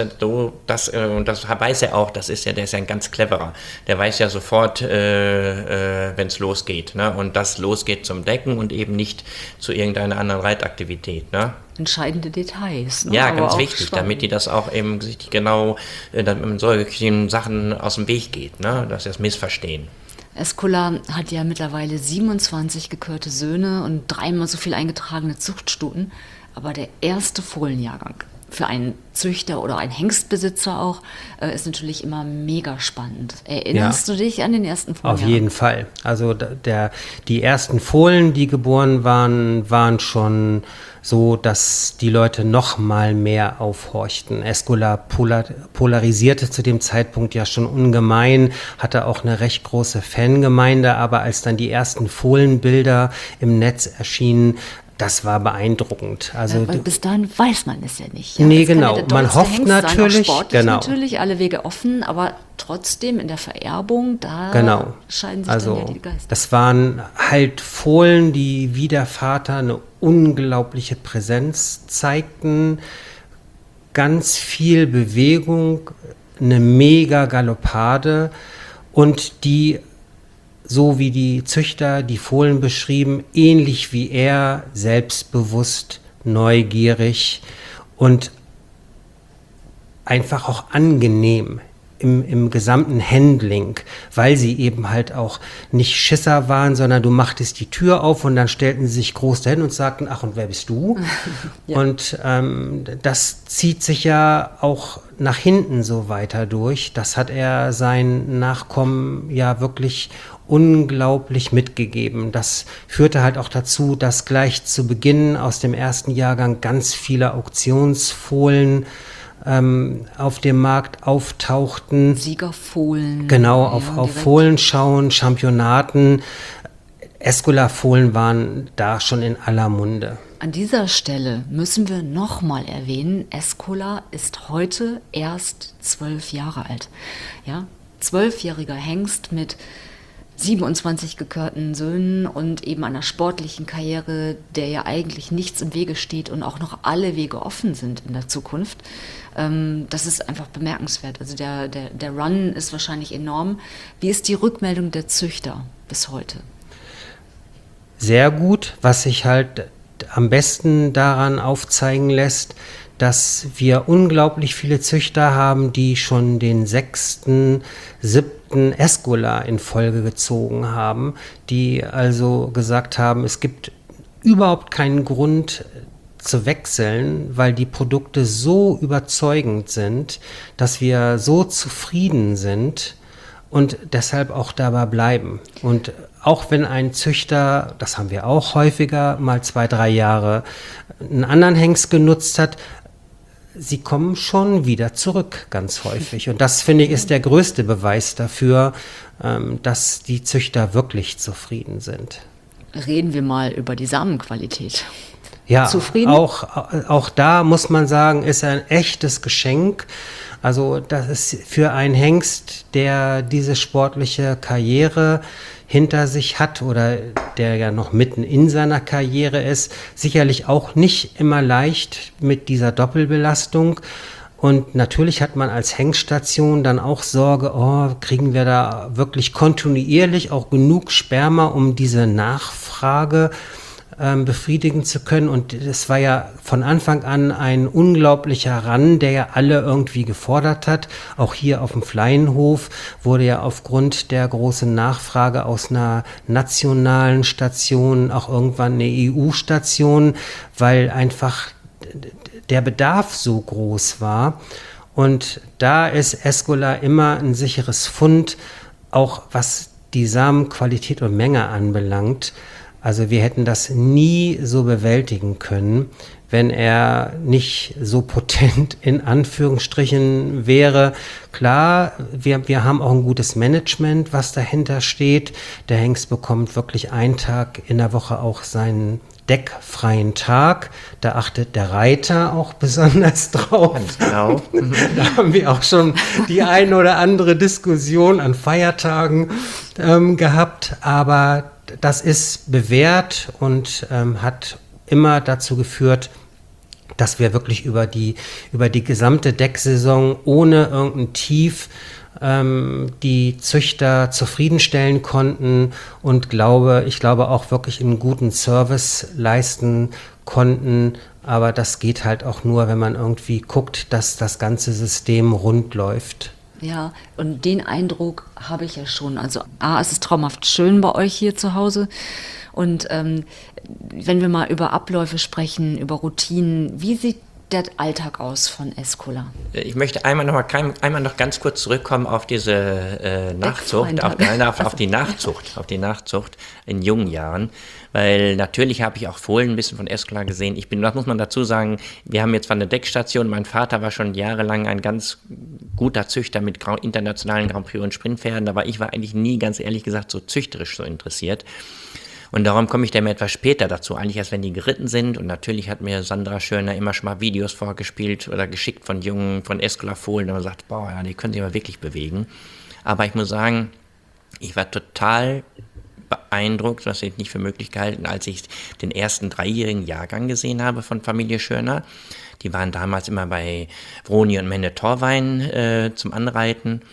weiß er auch, der ist ja ein ganz cleverer. Der weiß ja sofort, wenn es losgeht, ne? Und das losgeht zum Decken und eben nicht zu irgendeiner anderen Reitaktivität, ne? Entscheidende Details. Ne? Ja, aber ganz wichtig, damit die das auch eben sich genau mit solchen Sachen aus dem Weg geht, ne? Dass sie das missverstehen. Escolar hat ja mittlerweile 27 gekörte Söhne und 3-mal so viel eingetragene Zuchtstuten. Aber der erste Fohlenjahrgang für einen Züchter oder einen Hengstbesitzer auch, ist natürlich immer mega spannend. Erinnerst du dich an den ersten Fohlenjahrgang? Auf jeden Fall. Also die ersten Fohlen, die geboren waren schon so, dass die Leute noch mal mehr aufhorchten. Escolar polarisierte zu dem Zeitpunkt ja schon ungemein, hatte auch eine recht große Fangemeinde, aber als dann die ersten Fohlenbilder im Netz erschienen, das war beeindruckend. Also weil bis dahin weiß man es ja nicht. Ja? Nee, genau. Man hofft Hengst natürlich, sein, sportlich natürlich, alle Wege offen, aber trotzdem in der Vererbung, da scheiden sich dann ja die Geister. Das waren halt Fohlen, die wie der Vater eine unglaubliche Präsenz zeigten, ganz viel Bewegung, eine mega Galoppade und die so wie die Züchter die Fohlen beschrieben, ähnlich wie er, selbstbewusst, neugierig und einfach auch angenehm im gesamten Handling, weil sie eben halt auch nicht Schisser waren, sondern du machtest die Tür auf und dann stellten sie sich groß dahin und sagten, ach, und wer bist du? Ja. Und das zieht sich ja auch nach hinten so weiter durch. Das hat er seinen Nachkommen ja wirklich unglaublich mitgegeben. Das führte halt auch dazu, dass gleich zu Beginn aus dem ersten Jahrgang ganz viele Auktionsfohlen auf dem Markt auftauchten. Siegerfohlen. Genau, auf Fohlenschauen, Championaten. Escola-Fohlen waren da schon in aller Munde. An dieser Stelle müssen wir nochmal erwähnen, Escola ist heute erst 12 Jahre alt. Ja, 12-jähriger Hengst mit 27 gekörten Söhnen und eben einer sportlichen Karriere, der ja eigentlich nichts im Wege steht und auch noch alle Wege offen sind in der Zukunft. Das ist einfach bemerkenswert. Also der Run ist wahrscheinlich enorm. Wie ist die Rückmeldung der Züchter bis heute? Sehr gut, was sich halt am besten daran aufzeigen lässt, dass wir unglaublich viele Züchter haben, die schon den 6., 7. Escola in Folge gezogen haben, die also gesagt haben, es gibt überhaupt keinen Grund zu wechseln, weil die Produkte so überzeugend sind, dass wir so zufrieden sind und deshalb auch dabei bleiben. Und auch wenn ein Züchter, das haben wir auch häufiger, mal 2, 3 Jahre einen anderen Hengst genutzt hat, sie kommen schon wieder zurück, ganz häufig. Und das, finde ich, ist der größte Beweis dafür, dass die Züchter wirklich zufrieden sind. Reden wir mal über die Samenqualität. Ja, zufrieden? Auch da muss man sagen, ist ein echtes Geschenk. Also das ist für einen Hengst, der diese sportliche Karriere hinter sich hat oder der ja noch mitten in seiner Karriere ist, sicherlich auch nicht immer leicht mit dieser Doppelbelastung. Und natürlich hat man als Hengststation dann auch Sorge, kriegen wir da wirklich kontinuierlich auch genug Sperma, um diese Nachfrage befriedigen zu können. Und es war ja von Anfang an ein unglaublicher Run, der ja alle irgendwie gefordert hat. Auch hier auf dem Fleinhof wurde ja aufgrund der großen Nachfrage aus einer nationalen Station auch irgendwann eine EU-Station, weil einfach der Bedarf so groß war. Und da ist Escola immer ein sicheres Pfund, auch was die Samenqualität und Menge anbelangt. Also wir hätten das nie so bewältigen können, wenn er nicht so potent in Anführungsstrichen wäre. Klar, wir haben auch ein gutes Management, was dahinter steht. Der Hengst bekommt wirklich einen Tag in der Woche auch seinen deckfreien Tag. Da achtet der Reiter auch besonders drauf. Ganz genau. Da haben wir auch schon die ein oder andere Diskussion an Feiertagen gehabt, aber das ist bewährt und hat immer dazu geführt, dass wir wirklich über die gesamte Decksaison ohne irgendein Tief die Züchter zufriedenstellen konnten und ich glaube auch wirklich einen guten Service leisten konnten. Aber das geht halt auch nur, wenn man irgendwie guckt, dass das ganze System rund läuft. Ja, und den Eindruck habe ich ja schon. Also es ist traumhaft schön bei euch hier zu Hause. Und wenn wir mal über Abläufe sprechen, über Routinen, wie sieht der Alltag aus von Escola? Ich möchte einmal noch ganz kurz zurückkommen auf diese Nachzucht, auf die Nachzucht in jungen Jahren, weil natürlich habe ich auch Fohlen ein bisschen von Escola gesehen. Das muss man dazu sagen, wir haben jetzt zwar eine Deckstation, mein Vater war schon jahrelang ein ganz guter Züchter mit internationalen Grand Prix und Sprintpferden, aber ich war eigentlich nie, ganz ehrlich gesagt, so züchterisch so interessiert. Und darum komme ich dann etwas später dazu, eigentlich erst wenn die geritten sind. Und natürlich hat mir Sandra Schörner immer schon mal Videos vorgespielt oder geschickt von Escola-Fohlen, und man sagt, boah, ja, die können sich aber wirklich bewegen. Aber ich muss sagen, ich war total beeindruckt, was ich nicht für möglich gehalten, als ich den ersten 3-jährigen Jahrgang gesehen habe von Familie Schörner. Die waren damals immer bei Vroni und Mende Torwein zum Anreiten.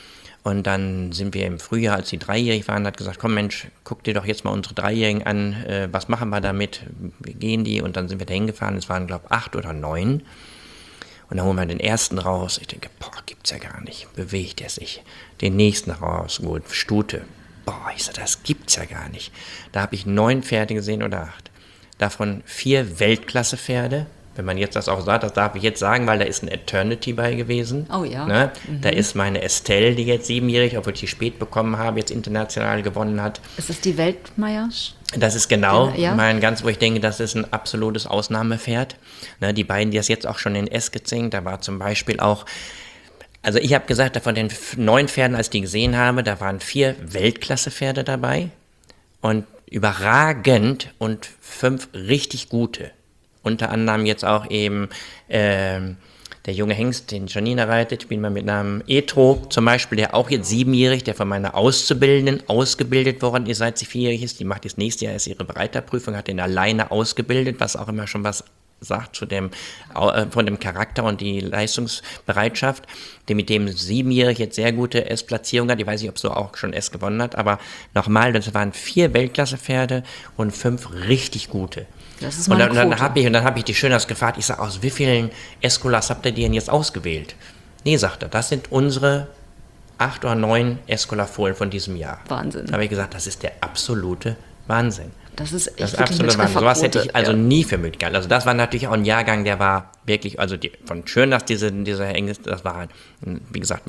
Und dann sind wir im Frühjahr, als die dreijährig waren, hat gesagt, komm Mensch, guck dir doch jetzt mal unsere Dreijährigen an, was machen wir damit, wie gehen die? Und dann sind wir da hingefahren, es waren glaube ich 8 oder 9. Und dann holen wir den ersten raus. Ich denke, boah, gibt's ja gar nicht, bewegt er sich. Den nächsten raus, gut, Stute. Boah, ich sage, das gibt's ja gar nicht. Da habe ich 9 Pferde gesehen oder 8. Davon 4 Weltklasse-Pferde. Wenn man jetzt das auch sagt, das darf ich jetzt sagen, weil da ist ein Eternity bei gewesen. Oh ja. Ne? Da ist meine Estelle, die jetzt 7-jährig, obwohl ich die spät bekommen habe, jetzt international gewonnen hat. Ist das die Weltmeier? Das ist genau Ja. mein ganz, wo ich denke, das ist ein absolutes Ausnahmepferd. Ne, die beiden, die das jetzt auch schon in Eskizing, da war zum Beispiel auch, also ich habe gesagt, von den 9 Pferden, als ich die gesehen habe, da waren 4 Weltklasse-Pferde dabei und überragend und 5 richtig gute. Unter anderem jetzt auch eben der junge Hengst, den Janina reitet, ich bin mal mit Namen Etro zum Beispiel, der auch jetzt 7-jährig, der von meiner Auszubildenden ausgebildet worden ist, seit sie 4-jährig ist. Die macht jetzt nächstes Jahr erst ihre Reiterprüfung, hat den alleine ausgebildet, was auch immer schon was sagt zu dem, von dem Charakter und die Leistungsbereitschaft, der mit dem 7-jährig jetzt sehr gute S-Platzierung hat. Ich weiß nicht, ob so auch schon S gewonnen hat, aber nochmal, das waren 4 Weltklasse-Pferde und 5 richtig gute. Das ist meine Und dann habe ich die Schöners gefragt, ich sage, aus wie vielen Escolas habt ihr die denn jetzt ausgewählt? Nee, sagt er, das sind unsere 8 oder 9 Escola-Fohlen von diesem Jahr. Wahnsinn. Da habe ich gesagt, das ist der absolute Wahnsinn. Das ist echt Das ist wirklich eine absolut Wahnsinn. Sowas hätte ich also Trefferquote. nie für möglich gehalten. Also das war natürlich auch ein Jahrgang, der war wirklich, also von Schöners, dieser Hengst, das war, wie gesagt,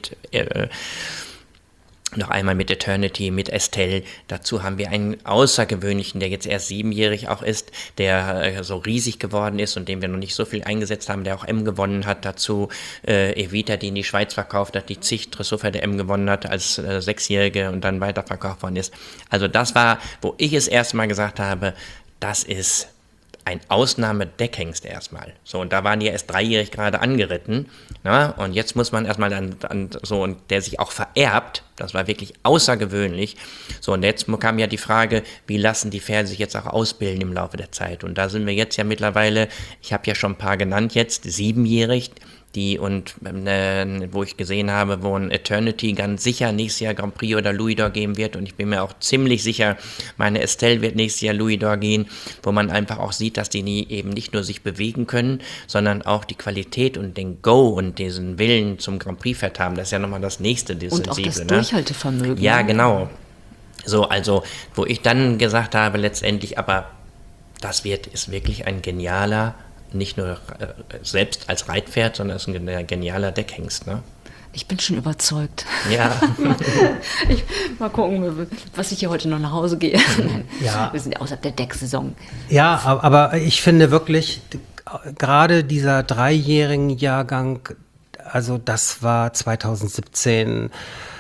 noch einmal mit Eternity, mit Estelle. Dazu haben wir einen außergewöhnlichen, der jetzt erst 7-jährig auch ist, der so riesig geworden ist und den wir noch nicht so viel eingesetzt haben, der auch M gewonnen hat. Dazu Evita, die in die Schweiz verkauft hat, die zig Dressurpferde M gewonnen hat als 6-jährige und dann weiterverkauft worden ist. Also das war, wo ich es erstmal gesagt habe, das ist ein Ausnahmedeckhengst erstmal. So, und da waren die erst 3-jährig gerade angeritten. Na, und jetzt muss man erstmal dann so, und der sich auch vererbt, das war wirklich außergewöhnlich. So, und jetzt kam ja die Frage, wie lassen die Pferde sich jetzt auch ausbilden im Laufe der Zeit? Und da sind wir jetzt ja mittlerweile, ich habe ja schon ein paar genannt jetzt, 7-jährig, wo ich gesehen habe, wo ein Eternity ganz sicher nächstes Jahr Grand Prix oder Louis d'Or gehen wird, und ich bin mir auch ziemlich sicher, meine Estelle wird nächstes Jahr Louis d'Or gehen, wo man einfach auch sieht, dass die eben nicht nur sich bewegen können, sondern auch die Qualität und den Go und diesen Willen zum Grand Prix Pferd haben. Das ist ja nochmal das nächste, das Und auch das Sensible, Durchhaltevermögen. Ja, genau. So, also, wo ich dann gesagt habe, letztendlich, aber das ist wirklich ein genialer, nicht nur selbst als Reitpferd, sondern ist ein genialer Deckhengst, ne? Ich bin schon überzeugt. Ja. Mal gucken, was ich hier heute noch nach Hause gehe. Ja. Wir sind ja außerhalb der Decksaison. Ja, aber ich finde wirklich, gerade dieser 3-jährigen Jahrgang, also das war 2017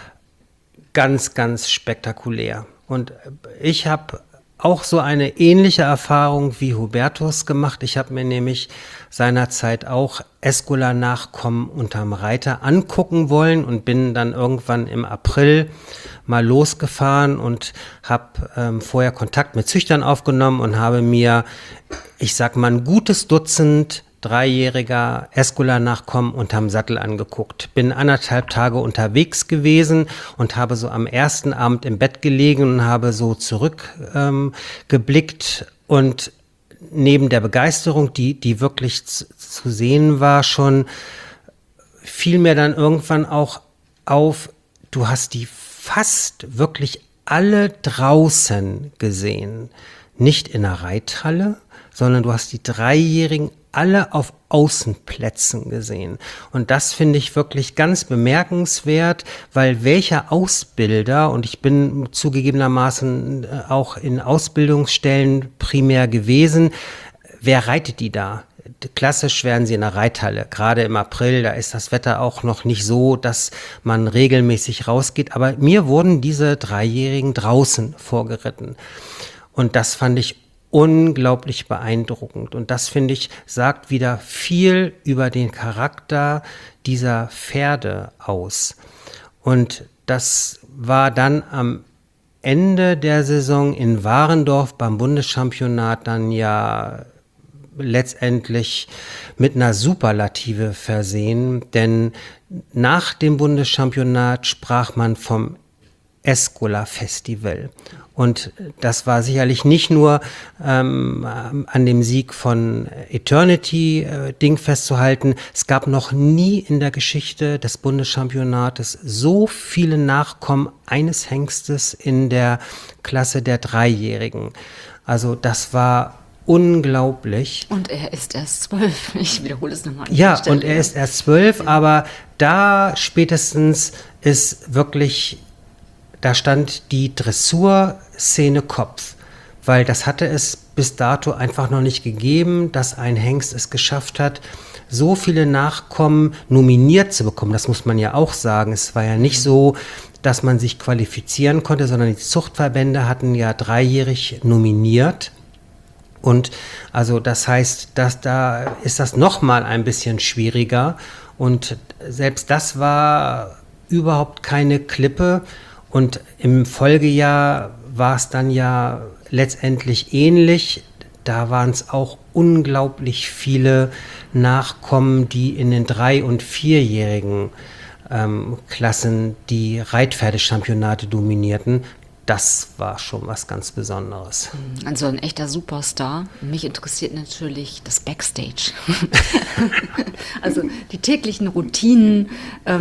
ganz, ganz spektakulär. Und ich habe auch so eine ähnliche Erfahrung wie Hubertus gemacht. Ich habe mir nämlich seinerzeit auch Escola-Nachkommen unterm Reiter angucken wollen und bin dann irgendwann im April mal losgefahren und habe vorher Kontakt mit Züchtern aufgenommen und habe mir, ich sag mal, ein gutes Dutzend 3-jähriger Escola-Nachkommen unterm Sattel angeguckt. Bin 1,5 Tage unterwegs gewesen und habe so am ersten Abend im Bett gelegen und habe so zurückgeblickt und neben der Begeisterung, die wirklich zu sehen war, schon fiel mir dann irgendwann auch auf, du hast die fast wirklich alle draußen gesehen. Nicht in der Reithalle, sondern du hast die 3-Jährigen alle auf Außenplätzen gesehen. Und das finde ich wirklich ganz bemerkenswert, weil welcher Ausbilder, und ich bin zugegebenermaßen auch in Ausbildungsstellen primär gewesen, wer reitet die da? Klassisch werden sie in der Reithalle. Gerade im April, da ist das Wetter auch noch nicht so, dass man regelmäßig rausgeht. Aber mir wurden diese 3-Jährigen draußen vorgeritten. Und das fand ich unglaublich beeindruckend. Und das, finde ich, sagt wieder viel über den Charakter dieser Pferde aus. Und das war dann am Ende der Saison in Warendorf beim Bundeschampionat dann ja letztendlich mit einer Superlative versehen, denn nach dem Bundeschampionat sprach man vom Escola Festival. Und das war sicherlich nicht nur an dem Sieg von Eternity Ding festzuhalten. Es gab noch nie in der Geschichte des Bundeschampionates so viele Nachkommen eines Hengstes in der Klasse der Dreijährigen. Also das war unglaublich. Und er ist erst 12. Ich wiederhole es nochmal. Ja, und er ist erst 12, aber da spätestens ist wirklich, da stand die Dressurszene Kopf, weil das hatte es bis dato einfach noch nicht gegeben, dass ein Hengst es geschafft hat, so viele Nachkommen nominiert zu bekommen. Das muss man ja auch sagen. Es war ja nicht so, dass man sich qualifizieren konnte, sondern die Zuchtverbände hatten ja dreijährig nominiert. Und also das heißt, dass da ist das nochmal ein bisschen schwieriger. Und selbst das war überhaupt keine Klippe. Und im Folgejahr war es dann ja letztendlich ähnlich. Da waren es auch unglaublich viele Nachkommen, die in den 3- und 4-jährigen Klassen die Reitpferdechampionate dominierten. Das war schon was ganz Besonderes. Also ein echter Superstar. Mich interessiert natürlich das Backstage. Also die täglichen Routinen.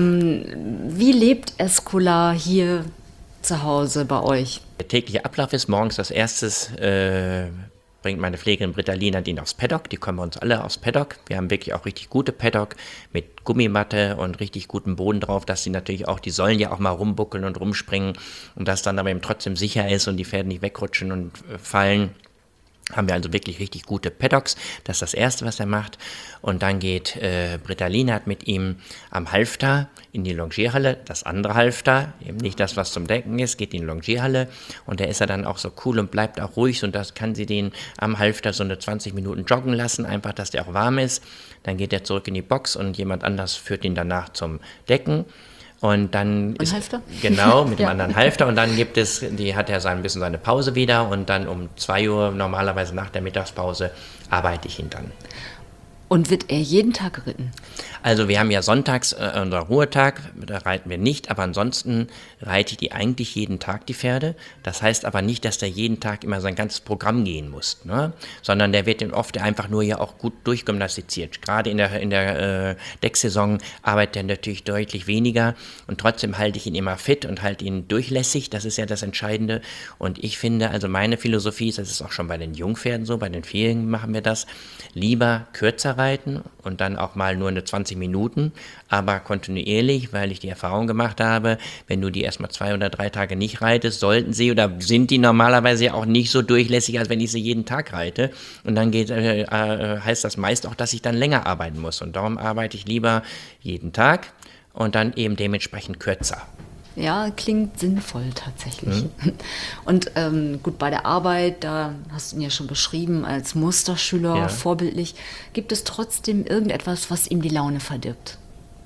Wie lebt Escola hier zu Hause bei euch? Der tägliche Ablauf ist morgens als erstes, bringt meine Pflegerin Britta Lienert ihn aufs Paddock. Die kommen bei uns alle aufs Paddock. Wir haben wirklich auch richtig gute Paddock mit Gummimatte und richtig gutem Boden drauf, dass sie natürlich auch, die sollen ja auch mal rumbuckeln und rumspringen und dass dann aber eben trotzdem sicher ist und die Pferde nicht wegrutschen und fallen. Haben wir also wirklich richtig gute Paddocks. Das ist das Erste, was er macht. Und dann geht Britta Lienert mit ihm am Halfter in die Longierhalle. Das andere Halfter, eben nicht das, was zum Denken ist, geht in die Longierhalle. Und da ist er dann auch so cool und bleibt auch ruhig. Und das kann sie den am Halfter so eine 20 Minuten joggen lassen, einfach, dass der auch warm ist. Dann geht er zurück in die Box und jemand anders führt ihn danach zum Decken. Und dann ist Halfter? Genau, mit dem anderen Halfter. Und dann gibt es, die hat er ein bisschen seine Pause wieder. Und dann um 2 Uhr, normalerweise nach der Mittagspause, arbeite ich ihn dann. Und wird er jeden Tag geritten? Also wir haben ja sonntags unseren Ruhetag, da reiten wir nicht, aber ansonsten reite ich die eigentlich jeden Tag, die Pferde. Das heißt aber nicht, dass der jeden Tag immer sein ganzes Programm gehen muss, ne? Sondern der wird dann oft einfach nur ja auch gut durchgymnastiziert. Gerade in der Decksaison arbeitet er natürlich deutlich weniger und trotzdem halte ich ihn immer fit und halte ihn durchlässig, das ist ja das Entscheidende. Und ich finde, also meine Philosophie ist, das ist auch schon bei den Jungpferden so, bei den Vierjährigen machen wir das, lieber kürzer reiten und dann auch mal nur eine 20 Minuten, aber kontinuierlich, weil ich die Erfahrung gemacht habe, wenn du die erstmal 2 oder 3 Tage nicht reitest, sollten sie oder sind die normalerweise ja auch nicht so durchlässig, als wenn ich sie jeden Tag reite. Und dann heißt das meist auch, dass ich dann länger arbeiten muss. Und darum arbeite ich lieber jeden Tag und dann eben dementsprechend kürzer. Ja, klingt sinnvoll tatsächlich. Und gut, bei der Arbeit, da hast du ihn ja schon beschrieben, als Musterschüler, Ja. vorbildlich. Gibt es trotzdem irgendetwas, was ihm die Laune verdirbt?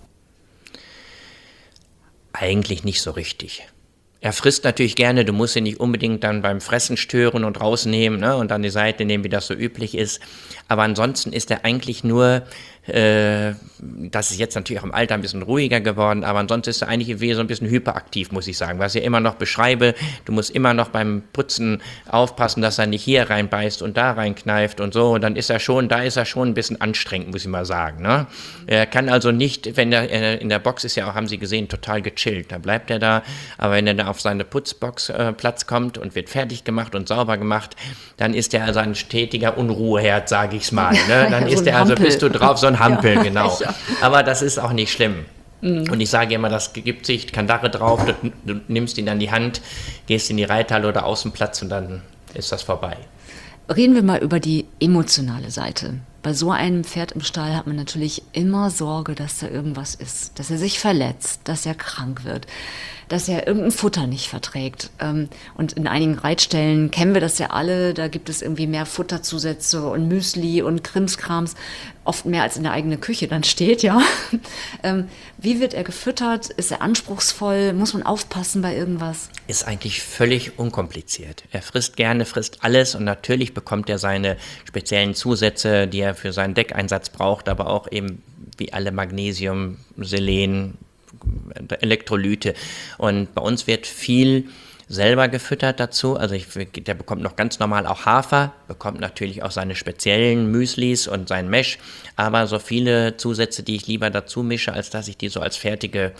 Eigentlich nicht so richtig. Er frisst natürlich gerne, du musst ihn nicht unbedingt dann beim Fressen stören und rausnehmen, ne, und an die Seite nehmen, wie das so üblich ist. Aber ansonsten ist er eigentlich nur, das ist jetzt natürlich auch im Alter ein bisschen ruhiger geworden, aber ansonsten ist er eigentlich wie so ein bisschen hyperaktiv, muss ich sagen. Was ich immer noch beschreibe, du musst immer noch beim Putzen aufpassen, dass er nicht hier reinbeißt und da reinkneift und so. Und dann ist er schon, da ist er schon ein bisschen anstrengend, muss ich mal sagen, ne? Er kann also nicht, wenn er in der Box ist ja auch, haben Sie gesehen, total gechillt. Da bleibt er da, aber wenn er da auf seine Putzbox Platz kommt und wird fertig gemacht und sauber gemacht, dann ist er also ein stetiger Unruheherd, sage ich's mal, ne? Dann Ja, so ist ein er also, Hampel. bist du drauf, so ein Hampel, Ja, genau. ja. Aber das ist auch nicht schlimm. Und ich sage immer, das gibt sich Kandare drauf, du nimmst ihn an die Hand, gehst in die Reithalle oder Außenplatz und dann ist das vorbei. Reden wir mal über die emotionale Seite. Bei so einem Pferd im Stall hat man natürlich immer Sorge, dass da irgendwas ist, dass er sich verletzt, dass er krank wird, dass er irgendein Futter nicht verträgt. Und in einigen Reitstellen kennen wir das ja alle, da gibt es irgendwie mehr Futterzusätze und Müsli und Krimskrams, oft mehr als in der eigenen Küche dann steht, ja. Wie wird er gefüttert? Ist er anspruchsvoll? Muss man aufpassen bei irgendwas? Ist eigentlich völlig unkompliziert. Er frisst gerne, frisst alles und natürlich bekommt er seine speziellen Zusätze, die er für seinen Deckeinsatz braucht, aber auch eben wie alle Magnesium, Selen, Elektrolyte. Und bei uns wird viel selber gefüttert dazu. Also der bekommt noch ganz normal auch Hafer, bekommt natürlich auch seine speziellen Müslis und sein Mesh, aber so viele Zusätze, die ich lieber dazu mische, als dass ich die so als fertiges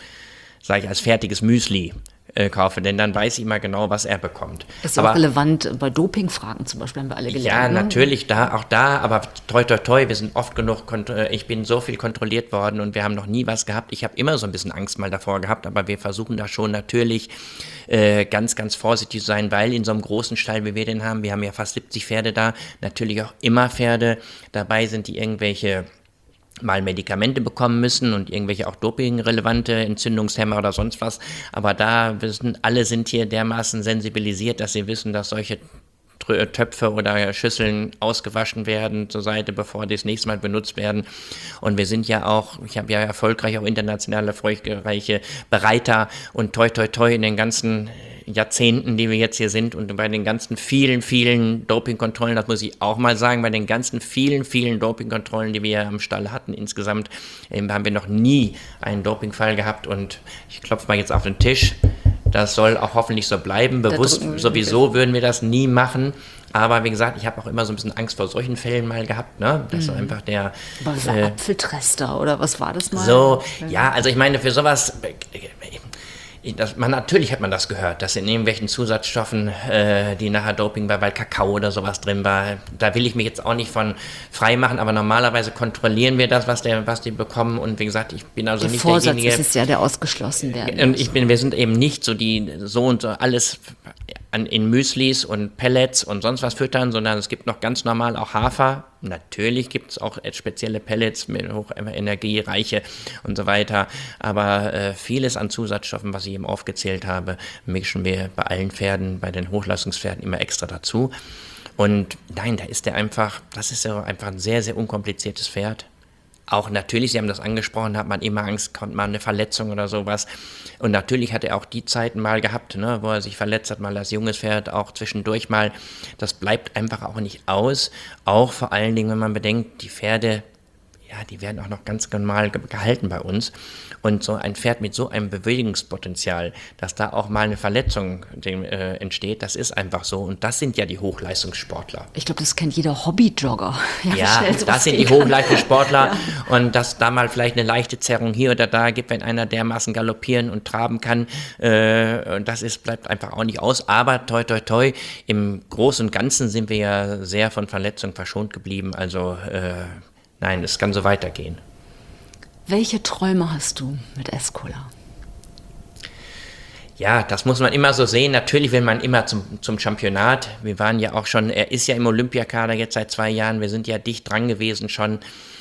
Müsli kaufe, denn dann weiß ich immer genau, was er bekommt. Ist aber auch relevant bei Dopingfragen zum Beispiel, haben wir alle gelernt. Ja, natürlich, aber toi, toi, toi, wir sind oft genug, ich bin so viel kontrolliert worden und wir haben noch nie was gehabt. Ich habe immer so ein bisschen Angst mal davor gehabt, aber wir versuchen da schon natürlich ganz, ganz vorsichtig zu sein, weil in so einem großen Stall, wie wir den haben, wir haben ja fast 70 Pferde da, natürlich auch immer Pferde dabei sind, die irgendwelche mal Medikamente bekommen müssen und irgendwelche auch dopingrelevante Entzündungshemmer oder sonst was, aber alle sind hier dermaßen sensibilisiert, dass sie wissen, dass solche Töpfe oder Schüsseln ausgewaschen werden zur Seite, bevor die das nächste Mal benutzt werden. Und wir sind ja auch, ich habe ja erfolgreich auch international erfolgreiche Bereiter und toi, toi, toi in den ganzen Jahrzehnten, die wir jetzt hier sind und bei den ganzen vielen, vielen Dopingkontrollen, das muss ich auch mal sagen, bei den ganzen vielen, vielen Dopingkontrollen, die wir am Stall hatten insgesamt, haben wir noch nie einen Dopingfall gehabt und ich klopfe mal jetzt auf den Tisch. Das soll auch hoffentlich so bleiben. Bewusst sowieso würden wir das nie machen. Aber wie gesagt, ich habe auch immer so ein bisschen Angst vor solchen Fällen mal gehabt, ne? Dass einfach der... Aber war Apfeltrester oder was war das mal? So, ja, also ich meine, für sowas... Natürlich hat man das gehört, dass in irgendwelchen Zusatzstoffen, die nachher Doping war, weil Kakao oder sowas drin war. Da will ich mich jetzt auch nicht von frei machen, aber normalerweise kontrollieren wir das, was die bekommen. Und wie gesagt, ich bin also der nicht Vorsatz derjenige... ist es ja, der ausgeschlossen werden muss. Und wir sind eben nicht so die so und so alles in Müslis und Pellets und sonst was füttern, sondern es gibt noch ganz normal auch Hafer. Natürlich gibt es auch spezielle Pellets mit hochenergiereiche und so weiter, aber vieles an Zusatzstoffen, was ich eben aufgezählt habe, mischen wir bei allen Pferden, bei den Hochleistungspferden immer extra dazu. Und nein, das ist ja einfach ein sehr, sehr unkompliziertes Pferd. Auch natürlich, Sie haben das angesprochen, hat man immer Angst, kommt mal eine Verletzung oder sowas. Und natürlich hat er auch die Zeiten mal gehabt, ne, wo er sich verletzt hat, mal als junges Pferd, auch zwischendurch mal. Das bleibt einfach auch nicht aus. Auch vor allen Dingen, wenn man bedenkt, die Pferde, ja, die werden auch noch ganz normal gehalten bei uns. Und so ein Pferd mit so einem Bewegungspotenzial, dass da auch mal eine Verletzung entsteht, das ist einfach so. Und das sind ja die Hochleistungssportler. Ich glaube, das kennt jeder Hobbyjogger. Ja, das sind die Hochleistungssportler. Ja. Und dass da mal vielleicht eine leichte Zerrung hier oder da gibt, wenn einer dermaßen galoppieren und traben kann, bleibt einfach auch nicht aus. Aber toi, toi, toi, im Großen und Ganzen sind wir ja sehr von Verletzungen verschont geblieben. Also nein, es kann so weitergehen. Welche Träume hast du mit Escola? Ja, das muss man immer so sehen. Natürlich will man immer zum Championat. Wir waren ja auch schon, er ist ja im Olympiakader jetzt seit 2 Jahren. Wir sind ja dicht dran gewesen schon.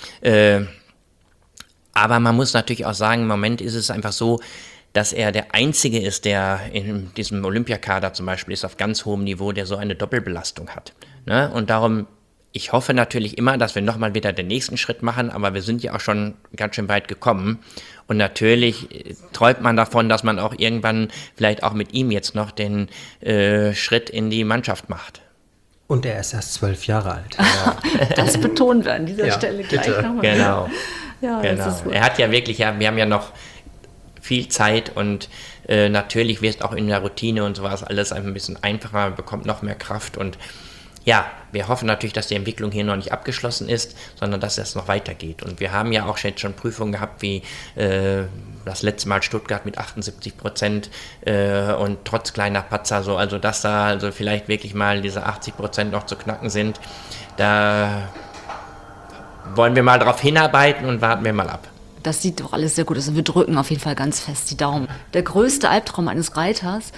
Aber man muss natürlich auch sagen, im Moment ist es einfach so, dass er der Einzige ist, der in diesem Olympiakader zum Beispiel ist, auf ganz hohem Niveau, der so eine Doppelbelastung hat. Ne? Und darum... Ich hoffe natürlich immer, dass wir nochmal wieder den nächsten Schritt machen, aber wir sind ja auch schon ganz schön weit gekommen. Und natürlich träumt man davon, dass man auch irgendwann vielleicht auch mit ihm jetzt noch den Schritt in die Mannschaft macht. Und er ist erst 12 Jahre alt. Ja. Das betonen wir an dieser Stelle gleich nochmal. Genau. Ja, genau. Das ist gut. Er hat ja wirklich, wir haben ja noch viel Zeit und natürlich wird auch in der Routine und sowas alles ein bisschen einfacher, bekommt noch mehr Kraft und ja, wir hoffen natürlich, dass die Entwicklung hier noch nicht abgeschlossen ist, sondern dass es noch weitergeht. Und wir haben ja auch jetzt schon Prüfungen gehabt, wie das letzte Mal Stuttgart mit 78% und trotz kleiner Patzer, so, also dass da also vielleicht wirklich mal diese 80% noch zu knacken sind. Da wollen wir mal drauf hinarbeiten und warten wir mal ab. Das sieht doch alles sehr gut aus und wir drücken auf jeden Fall ganz fest die Daumen. Der größte Albtraum eines Reiters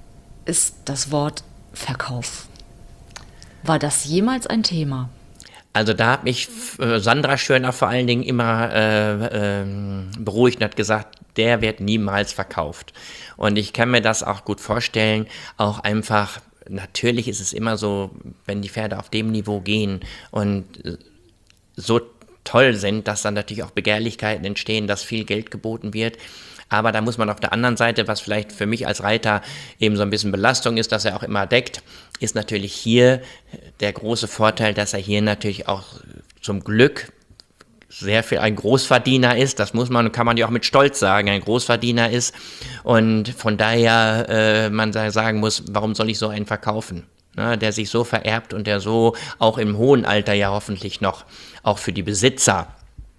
ist das Wort Verkauf. War das jemals ein Thema? Also da hat mich Sandra Schörner vor allen Dingen immer beruhigt und hat gesagt, der wird niemals verkauft. Und ich kann mir das auch gut vorstellen, auch einfach, natürlich ist es immer so, wenn die Pferde auf dem Niveau gehen und so toll sind, dass dann natürlich auch Begehrlichkeiten entstehen, dass viel Geld geboten wird. Aber da muss man auf der anderen Seite, was vielleicht für mich als Reiter eben so ein bisschen Belastung ist, dass er auch immer deckt, ist natürlich hier der große Vorteil, dass er hier natürlich auch zum Glück sehr viel ein Großverdiener ist. Das kann man ja auch mit Stolz sagen, ein Großverdiener ist. Und von daher man sagen muss, warum soll ich so einen verkaufen? Ne, der sich so vererbt und der so auch im hohen Alter ja hoffentlich noch auch für die Besitzer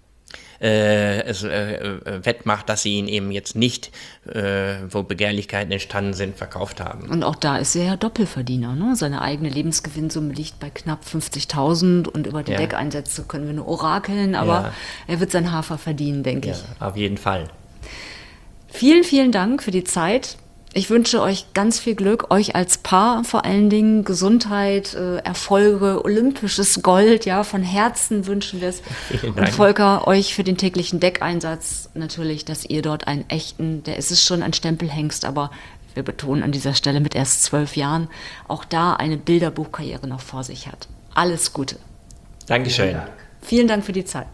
wettmacht, dass sie ihn eben jetzt nicht, wo Begehrlichkeiten entstanden sind, verkauft haben. Und auch da ist er ja Doppelverdiener. Ne? Seine eigene Lebensgewinnsumme liegt bei knapp 50.000 und über die Deckeinsätze können wir nur orakeln, aber er wird sein Hafer verdienen, denke ich. Auf jeden Fall. Vielen, vielen Dank für die Zeit. Ich wünsche euch ganz viel Glück, euch als Paar vor allen Dingen Gesundheit, Erfolge, olympisches Gold, ja, von Herzen wünschen wir es. Und Volker, euch für den täglichen Deckeinsatz natürlich, dass ihr dort einen echten, der ist es schon ein Stempelhengst, aber wir betonen an dieser Stelle mit erst 12 Jahren, auch da eine Bilderbuchkarriere noch vor sich hat. Alles Gute. Dankeschön. Vielen Dank für die Zeit.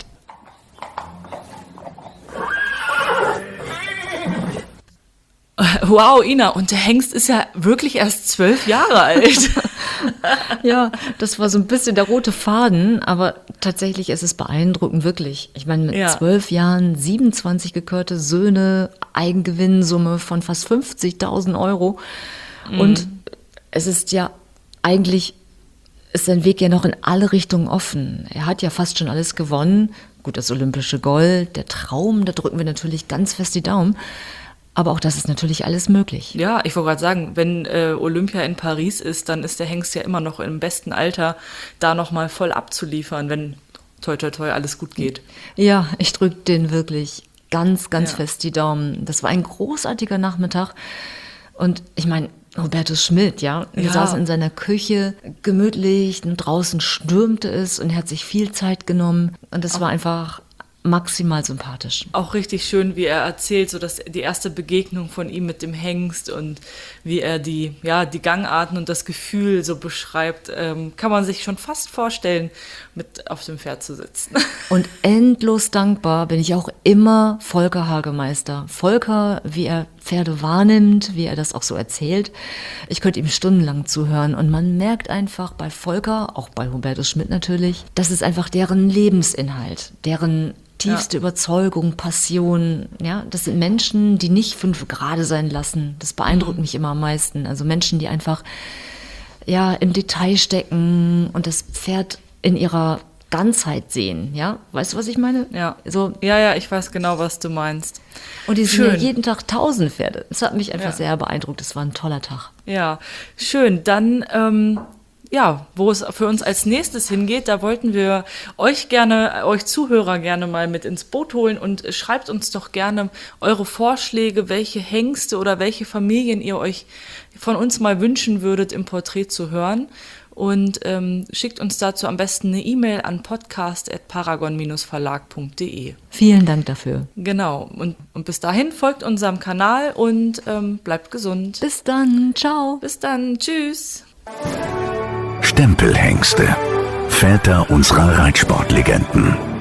Wow, Ina, und der Hengst ist ja wirklich erst 12 Jahre alt. Ja, das war so ein bisschen der rote Faden, aber tatsächlich ist es beeindruckend, wirklich. Ich meine, mit 12 Jahren 27 gekörte Söhne, Eigengewinnsumme von fast 50.000 Euro. Und es ist ja eigentlich, ist sein Weg ja noch in alle Richtungen offen. Er hat ja fast schon alles gewonnen. Gut, das olympische Gold, der Traum, da drücken wir natürlich ganz fest die Daumen. Aber auch das ist natürlich alles möglich. Ja, ich wollte gerade sagen, wenn Olympia in Paris ist, dann ist der Hengst ja immer noch im besten Alter, da nochmal voll abzuliefern, wenn toi toi toi alles gut geht. Ja, ich drücke den wirklich ganz, ganz fest die Daumen. Das war ein großartiger Nachmittag. Und ich meine, Hubertus Schmidt, wir saßen in seiner Küche, gemütlich, und draußen stürmte es und er hat sich viel Zeit genommen. Und das war einfach maximal sympathisch. Auch richtig schön, wie er erzählt, so dass die erste Begegnung von ihm mit dem Hengst und wie er die Gangarten und das Gefühl so beschreibt, kann man sich schon fast vorstellen, mit auf dem Pferd zu sitzen. Und endlos dankbar bin ich auch immer Volker Hagemeister. Volker, wie er Pferde wahrnimmt, wie er das auch so erzählt. Ich könnte ihm stundenlang zuhören und man merkt einfach bei Volker, auch bei Hubertus Schmidt natürlich, das ist einfach deren Lebensinhalt, deren tiefste Überzeugung, Passion. Ja, das sind Menschen, die nicht 5 Grade sein lassen. Das beeindruckt mich immer am meisten. Also Menschen, die einfach im Detail stecken und das Pferd in ihrer Ganzheit sehen. Ja, weißt du, was ich meine? Ja. So. Ja, ich weiß genau, was du meinst. Und die sind ja jeden Tag 1000 Pferde. Das hat mich einfach sehr beeindruckt. Das war ein toller Tag. Ja, schön. Dann wo es für uns als nächstes hingeht, da wollten wir euch Zuhörer gerne mal mit ins Boot holen und schreibt uns doch gerne eure Vorschläge, welche Hengste oder welche Familien ihr euch von uns mal wünschen würdet, im Porträt zu hören. Und schickt uns dazu am besten eine E-Mail an podcast@paragon-verlag.de. Vielen Dank dafür. Genau. Und bis dahin folgt unserem Kanal und bleibt gesund. Bis dann. Ciao. Bis dann. Tschüss. Stempelhengste. Väter unserer Reitsportlegenden.